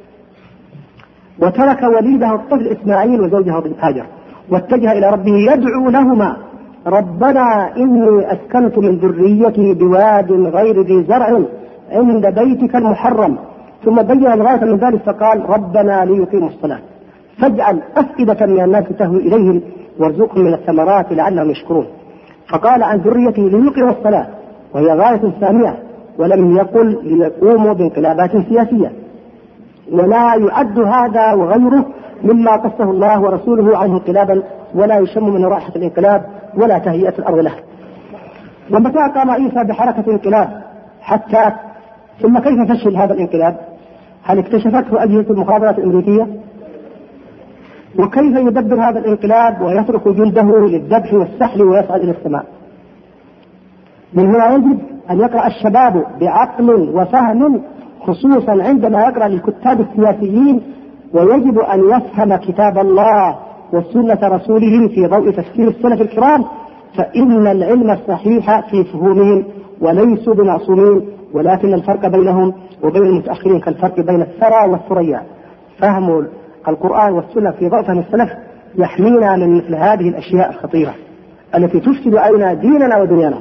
وترك وليده الطفل إسماعيل وزوجها هاجر واتجه إلى ربه يدعو لهما ربنا إني أسكنت من ذريتي بواد غير ذي زرع عند بيتك المحرم، ثم بين الغاية من ذلك فقال ربنا ليقيموا الصلاة فاجعل أفئدة من الناس تهوي إليهم وارزقهم من الثمرات لعلهم يشكرون. فقال عن ذريته ليقيموا الصلاة وهي غاية سامية، ولم يقل ليقوموا بانقلابات سياسية. ولا يعد هذا وغيره مما قصه الله ورسوله عنه انقلابا، ولا يشم من رائحة الانقلاب ولا تهيئة الأرض له. ومتى قام عيسى بحركة انقلاب حتى ثم كيف فشل هذا الانقلاب؟ هل اكتشفته أجهزة المخابرات الأمريكية؟ وكيف يدبر هذا الانقلاب ويترك جنده للذبح والسحل ويصعد إلى السماء؟ من هنا يجب أن يقرأ الشباب بعقل وفهم، خصوصا عندما يقرأ للكتاب السياسيين، ويجب أن يفهم كتاب الله وسنة رسوله في ضوء تفسير السلف الكرام، فإن العلم الصحيح في فهومهم وليسوا بمعصومين، ولكن الفرق بينهم وبين المتأخرين كالفرق بين الثرى والثريا. فهم القرآن والسنة في ضوء فهم السلف يحمينا من مثل هذه الأشياء الخطيرة التي تفسد علينا ديننا ودنيانا.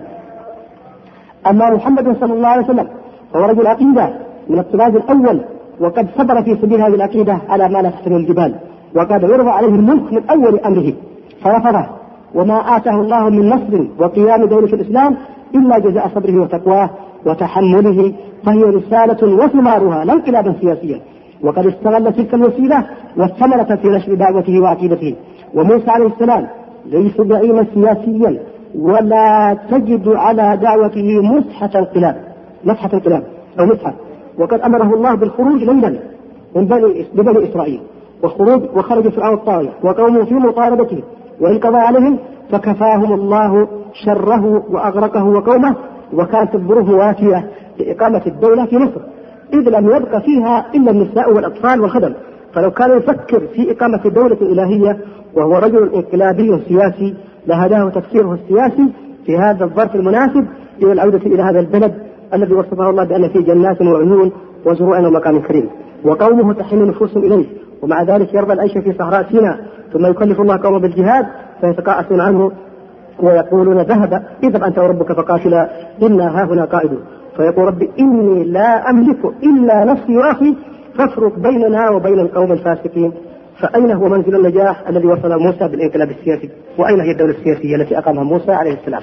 أما محمد صلى الله عليه وسلم هو رجل عقيدة من الطراز الأول، وقد صبر في سبيل هذه العقيدة على ما لا تحتمل الجبال، وقد يرضى عليه الملك من أول أمره فرفضه، وما آتاه الله من نصر وقيام دولة الإسلام إلا جزاء صبره وتقواه وتحمله، فهي رسالة وثمارها لا انقلابا سياسيا، وقد استغل تلك الوسيلة والثمرة في نشر دعوته وعقيدته. وموسى عليه السلام ليس زعيما سياسيا، ولا تجد على دعوته مسحة انقلاب مسحة انقلاب أو مسحة، وقد أمره الله بالخروج ليلا من بني, بني إسرائيل، وخروج وخرج فرعون الطاغية وقومه في مطاردته، وإن قضى عليهم فكفاهم الله شره وأغرقه وقومه، وكانت الظروف وافية لإقامة الدولة في مصر، إذ لم يبق فيها إلا النساء والأطفال والخدم. فلو كان يفكر في إقامة دولة إلهية وهو رجل انقلابي سياسي لهداه تفسيره السياسي في هذا الظرف المناسب إلى العودة إلى هذا البلد الذي وصفه الله بأن فيه جنات وعيون وزروع ومكان كريم، وقومه تحن نفوسهم إليه، ومع ذلك يرضى العيش في صحراء سيناء، ثم يكلف الله قومه بالجهاد فيتقاعسون عنه ويقولون ذهب اذهب أنت وربك فقاتلا إنا هاهنا قائدون، فيقول ربي إني لا أملك إلا نفسي وأخي فافرق بيننا وبين القوم الفاسقين. فأين هو منزل النجاح الذي وصل موسى بالانقلاب السياسي؟ وأين هي الدولة السياسية التي أقامها موسى عليه السلام؟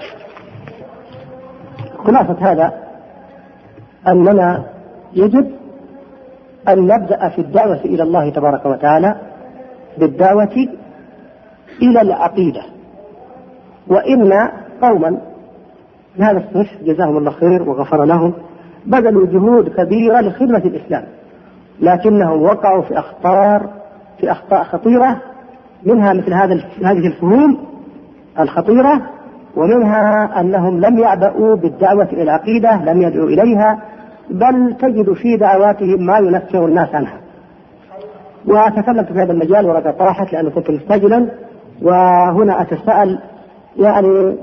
خلاصة هذا أننا يجب أن نبدأ في الدعوة إلى الله تبارك وتعالى بالدعوة إلى العقيدة. وإن قوما هذا الصنف جزاهم الله خير وغفر لهم بذلوا جهود كبيرة لخدمة الإسلام، لكنهم وقعوا في أخطار في أخطاء خطيرة، منها مثل هذا هذه الفهوم الخطيرة، ومنها أنهم لم يعبأوا بالدعوة إلى العقيدة، لم يدعوا إليها، بل تجد في دعواتهم ما ينفر الناس عنها. وتكلمت في هذا المجال ورقة طرحت لأنه كنت مستعجلا، وهنا أتساءل يعني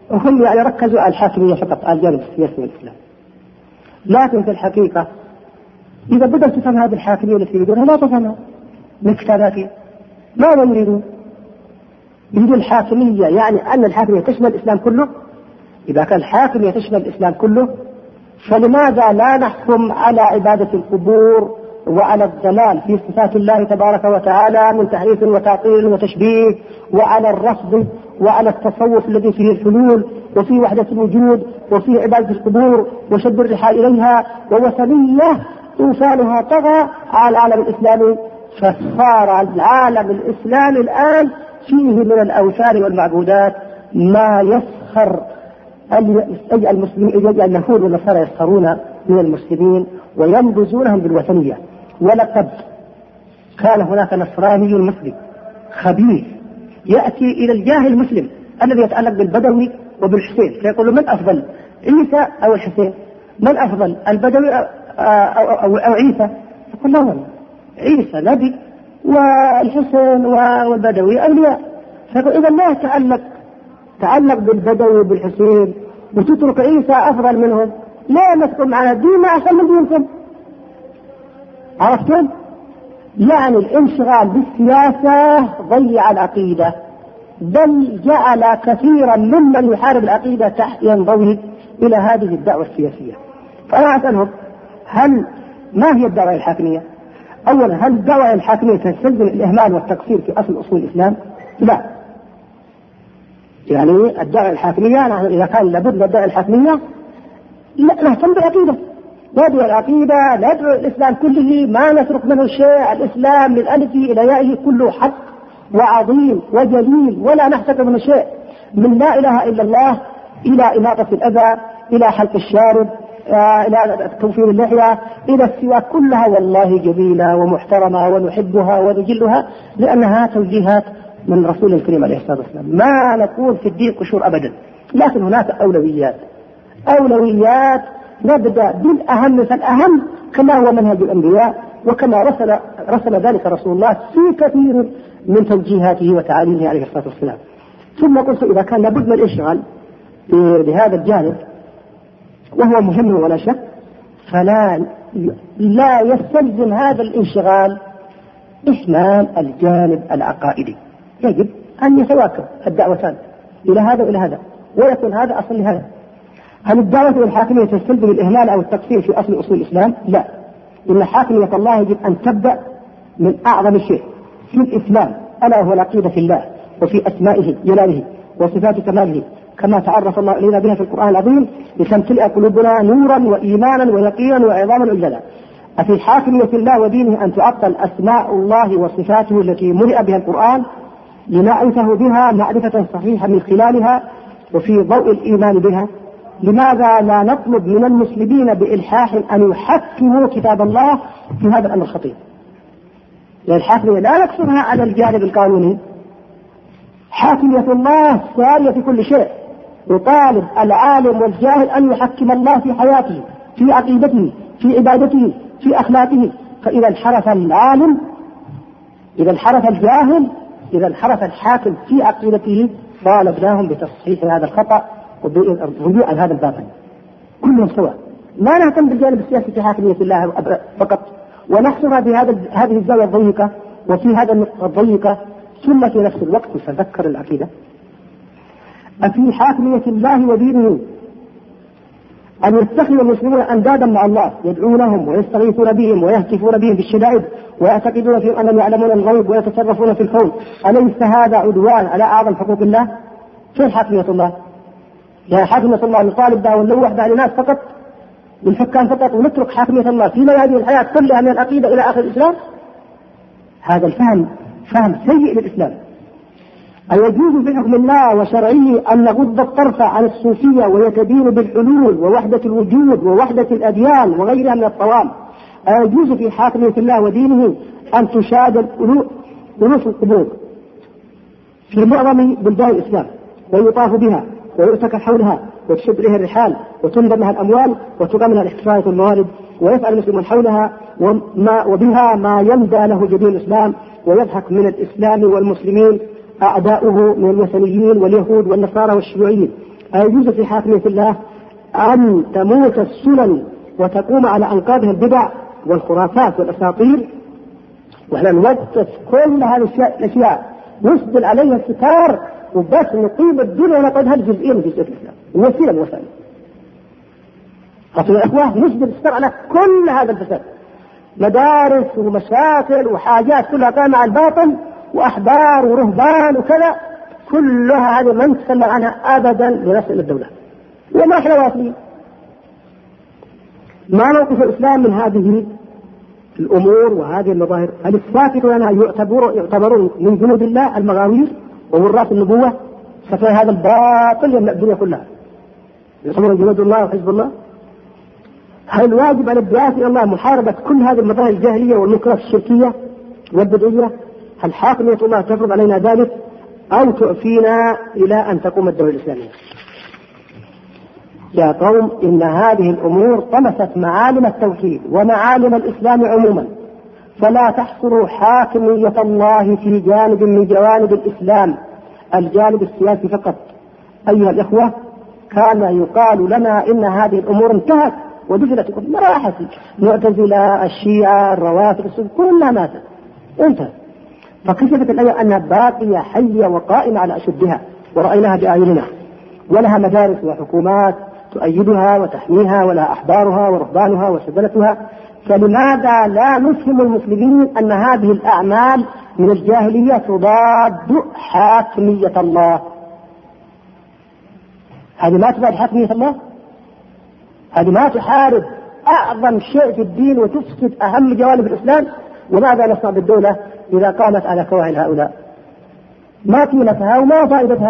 وهم يعني ركزوا على الحاكمية فقط، على الجانب السياسي والإسلام. لكن في الحقيقة إذا بدأت تفهم هذه الحاكمية التي يريدونها لا تفهمها من كتاباتهم. ماذا يريدون؟ يريدون الحاكمية، يعني أن الحاكمية تشمل الإسلام كله. إذا كان الحاكمية تشمل الإسلام كله فلماذا لا نحكم على عبادة القبور وعلى الضلال في صفات الله تبارك وتعالى من تحريف وتعطيل وتشبيه، وعلى الرفض وعلى التصوف الذي فيه الحلول وفيه وحدة الوجود وفيه عبادة القبور وشد الرحال إليها ووثنية طوفانها طغى على العالم الإسلامي، فصار العالم الإسلامي الآن فيه من الأوثان والمعبودات ما يسخر المسلمين، اليهود والنصارى يسخرون من المسلمين وينبذونهم بالوثنية. ولقد كان هناك نصراني مسلم خبيث يأتي إلى الجاهل المسلم الذي يتعلق بالبدوي وبالحسين فيقول من أفضل، عيسى أو الحسين؟ من أفضل، البدوي أو, أو, أو, أو عيسى؟ يقول لا والله عيسى نبي والحسين والبدوي أولياء. فيقول إذا لا تعلق تعلق بالبدوي وبالحسين وتترك عيسى أفضل منهم، لا نسكن معنا دين ما أحسن من دينكم. عرفتم؟ يعني الانشغال بالسياسة ضيع العقيدة، بل جعل كثيرا ممن يحارب العقيدة تحت ينضوي إلى هذه الدعوة السياسية. فأنا أسألهم هل ما هي الدعوة الحاكمية؟ أولا هل الدعوة الحاكمية تستلزم الإهمال والتقصير في أصل أصول الإسلام؟ لا. يعني الدعوة الحاكمية إذا كان لابد من الدعوة الحاكمية لا نهتم بالعقيدة، ندعو العقيدة، ندعو الإسلام كله، ما نترك منه شيء. الإسلام من ألفه إلى يائه كله حق وعظيم وجليل ولا نحتكر منه شيء، من لا إله إلا الله إلى إماطة الأذى إلى حلق الشارب إلى توفير اللحية إلى السواك، كلها والله جميلة ومحترمة ونحبها ونجلها لأنها توجيهات من رسول الكريم عليه الصلاة والسلام. ما نقول في الدين قشور أبدا، لكن هناك أولويات أولويات نبدأ بالأهم فالأهم كما هو منهج الأنبياء وكما رسل, رسل ذلك رسول الله في كثير من توجيهاته وتعاليمه عليه الصلاة والسلام. ثم قلت إذا كان لابد من الإشغال بهذا الجانب وهو مهم ولا شك، فلا لا يستلزم هذا الانشغال إهمال الجانب العقائدي. يجب أن يتواكب الدعوتان إلى هذا وإلى هذا ويكون هذا أصل لهذا. هل الدعوة الحاكمية تستلزم الإهمال أو التقصير في أصل أصول الإسلام؟ لا. إن حاكمية الله يجب أن تبدأ من أعظم شيء في الإسلام ألا هو العقيدة في الله وفي أسمائه جلاله وصفات كماله كما تعرف الله إلينا بها في القرآن العظيم لتمتلئ قلوبنا نورا وإيمانا ويقينا وعظاما وإجلالا. أفي حاكمية الله ودينه أن تعطل أسماء الله وصفاته التي ملئ بها القرآن لنعرفه بها معرفة صحيحة من خلالها وفي ضوء الإيمان بها. لماذا لا نطلب من المسلمين بإلحاح أن يحكموا كتاب الله في هذا الأمر الخطير؟ لأن الحاكمية لا نقصرها على الجانب القانوني، حاكمية الله سارية في كل شيء. يطالب العالم والجاهل أن يحكم الله في حياته، في عقيدته، في عبادته، في أخلاقه. فإذا انحرف العالم، إذا انحرف الجاهل، إذا انحرف الحاكم في عقيدته، طالبناهم بتصحيح هذا الخطأ وبالرجوع عن هذا الباطل. كلهم سواء، ما نهتم بالجانب السياسي في حاكمية الله فقط ونحصرها في هذا هذه الزاوية الضيقة وفي هذا النقطة الضيقة، ثم في نفس الوقت نتذكر العقيدة. أفي حاكمية الله ودينه أن يتخذ المسلمون أندادا مع الله يدعونهم ويستغيثون بهم ويهتفون بهم بالشدائد ويعتقدون فيهم أنهم يعلمون الغيب ويتصرفون في الكون؟ أليس هذا عدوان على أعظم حقوق الله؟ فين حاكمية الله؟ يعني حاكمية الله نطالب بها ونلوح بها للناس فقط بالحكام فقط ونترك حاكمية الله في هذه الحياة كلها من العقيدة إلى آخر الإسلام؟ هذا الفهم فهم سيء للإسلام. أيجوز في حكم الله وشرعه أن نغض الطرف عن الصوفية ويتدين بالحلول ووحدة الوجود ووحدة الأديان وغيرها من الطوام؟ أيجوز في حاكمية الله ودينه أن تشاد ألوف القبور في معظم بلدان الإسلام ويطاف بها ويؤتكى حولها وتشد إليها الرحال وتنضم منها الأموال وتقام منها الاحتفالات والموالد ويفعل المسلمون حولها وما وبها ما يندى له جديد الإسلام ويضحك من الإسلام والمسلمين أعداؤه من الوثنيين واليهود والنصارى والشيوعيين؟ أيجوز في حاكمية الله أن تموت السنن وتقوم على أنقاضها البدع والخرافات والأساطير، وإحنا نوقف كل هذه الأشياء نسدل عليها الستار وبس نقيم الدنيا ونقعدها الجزئية من جزئية الإسلام وسيلة من وسائل. أصل الأخوة نسدل الستار على كل هذا الفساد، مدارس ومشاكل وحاجات كلها قائمة على الباطل وأحبار ورهبان وكذا، كلها هذه ما نتكلم عنها أبدا لنسأل الدولة. وما إحنا واصلين. ما موقف الإسلام من هذه الأمور وهذه المظاهر؟ هل الساكتون عنها يعتبرون من جنود الله المغاوير ووراث النبوة؟ سفه هذا الباطل يملأ الدنيا كلها، يعتبرون جنود الله وحزب الله. هل واجب على الدعاة إلى الله محاربة كل هذه المظاهر الجاهلية والمنكرات الشركية والبدعية؟ هل حاكمية الله تفرض علينا ذلك أو تؤفينا إلى أن تقوم الدولة الإسلامية؟ يا قوم، إن هذه الأمور طمست معالم التوحيد ومعالم الإسلام عموما، فلا تحصروا حاكمية الله في جانب من جوانب الإسلام، الجانب السياسي فقط. أيها الإخوة، كان يقال لنا إن هذه الأمور انتهت ودفنت مراحل، معتزلة، الشيعة، الروافض، كلها ماتت انتهت، فكشفت الآية أنها باقية حية وقائمة على أشدها ورأيناها بأعيننا، ولها مدارس وحكومات تؤيدها وتحميها، ولها أحبارها ورهبانها وسدنتها. فلماذا لا نفهم المسلمين أن هذه الأعمال من الجاهلية تضاد حاكمية الله؟ هذه ما تضاد حاكمية الله، هذه ما تحارب أعظم شيء في الدين وتفسد أهم جوانب الإسلام. وماذا نصنع بالدولة إذا قامت على كواهل هؤلاء؟ ما قيمتها وما فائدتها؟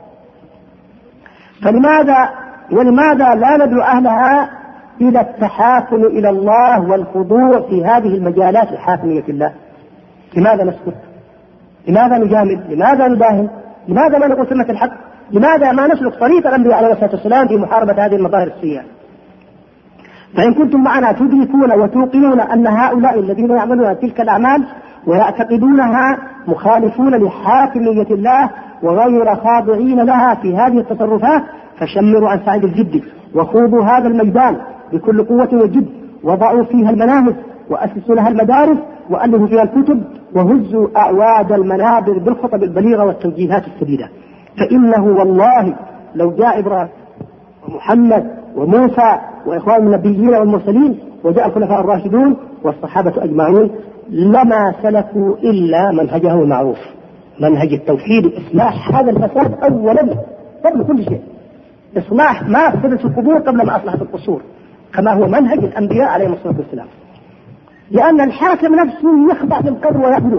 فلماذا ولماذا لا ندعو أهلها إلى التحاكم إلى الله والخضوع في هذه المجالات لحاكمية الله؟ لماذا نسكت؟ لماذا نجامل؟ لماذا نداهن؟ لماذا ما نقول كلمة الحق؟ لماذا ما نسلك طريق الأنبياء عليه الصلاة والسلام في محاربة هذه المظاهر السيئة؟ فإن كنتم معنا تدركون وتوقنون أن هؤلاء الذين يعملون تلك الأعمال ويعتقدونها مخالفون لحاكمية الله وغير خاضعين لها في هذه التصرفات، فشمروا عن سعيد الجد وخوضوا هذا الميدان بكل قوة وجد، وضعوا فيها المناهج وأسسوا لها المدارس وألفوا فيها الكتب وهزوا أعواد المنابر بالخطب البليغة والتوجيهات السديدة. فإنه والله لو جاء إبراهيم ومحمد وموسى وإخوان النبيين والمرسلين وجاء الخلفاء الراشدون والصحابة أجمعين لما سلكوا إلا منهجهم المعروف، منهج التوحيد، إصلاح هذا الفساد أولا قبل كل شيء، إصلاح ما أفسدت القبور قبل ما أصلحت القصور، كما هو منهج الأنبياء عليهم الصلاة والسلام. لأن الحاكم نفسه يخضع للقبر ويعبده،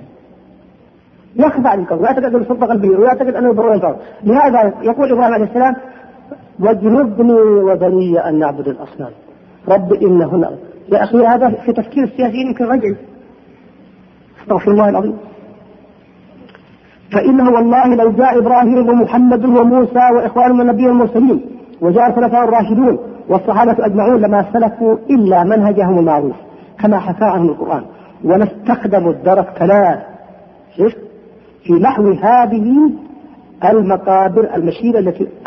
يخضع للقبر ويعتقد السلطة قلبية ويعتقد أنه ضروري القبر. لهذا يقول إبراهيم عليه السلام: واجنبني وبني أن نعبد الأصنام رب إنهن. يا أخي هذا في تفكير السياسيين يمكن رجعي، استغفر الله العظيم. فإنه والله لو جاء إبراهيم ومحمد وموسى وإخوانهم النبي المرسلين وجاء الخلفاء الراشدون والصحابة أجمعون لما سلكوا إلا منهجهم المعروف كما حكى عنه القرآن، ونستخدم الدرك كلام في نحو هذه المقابر المشيرة التي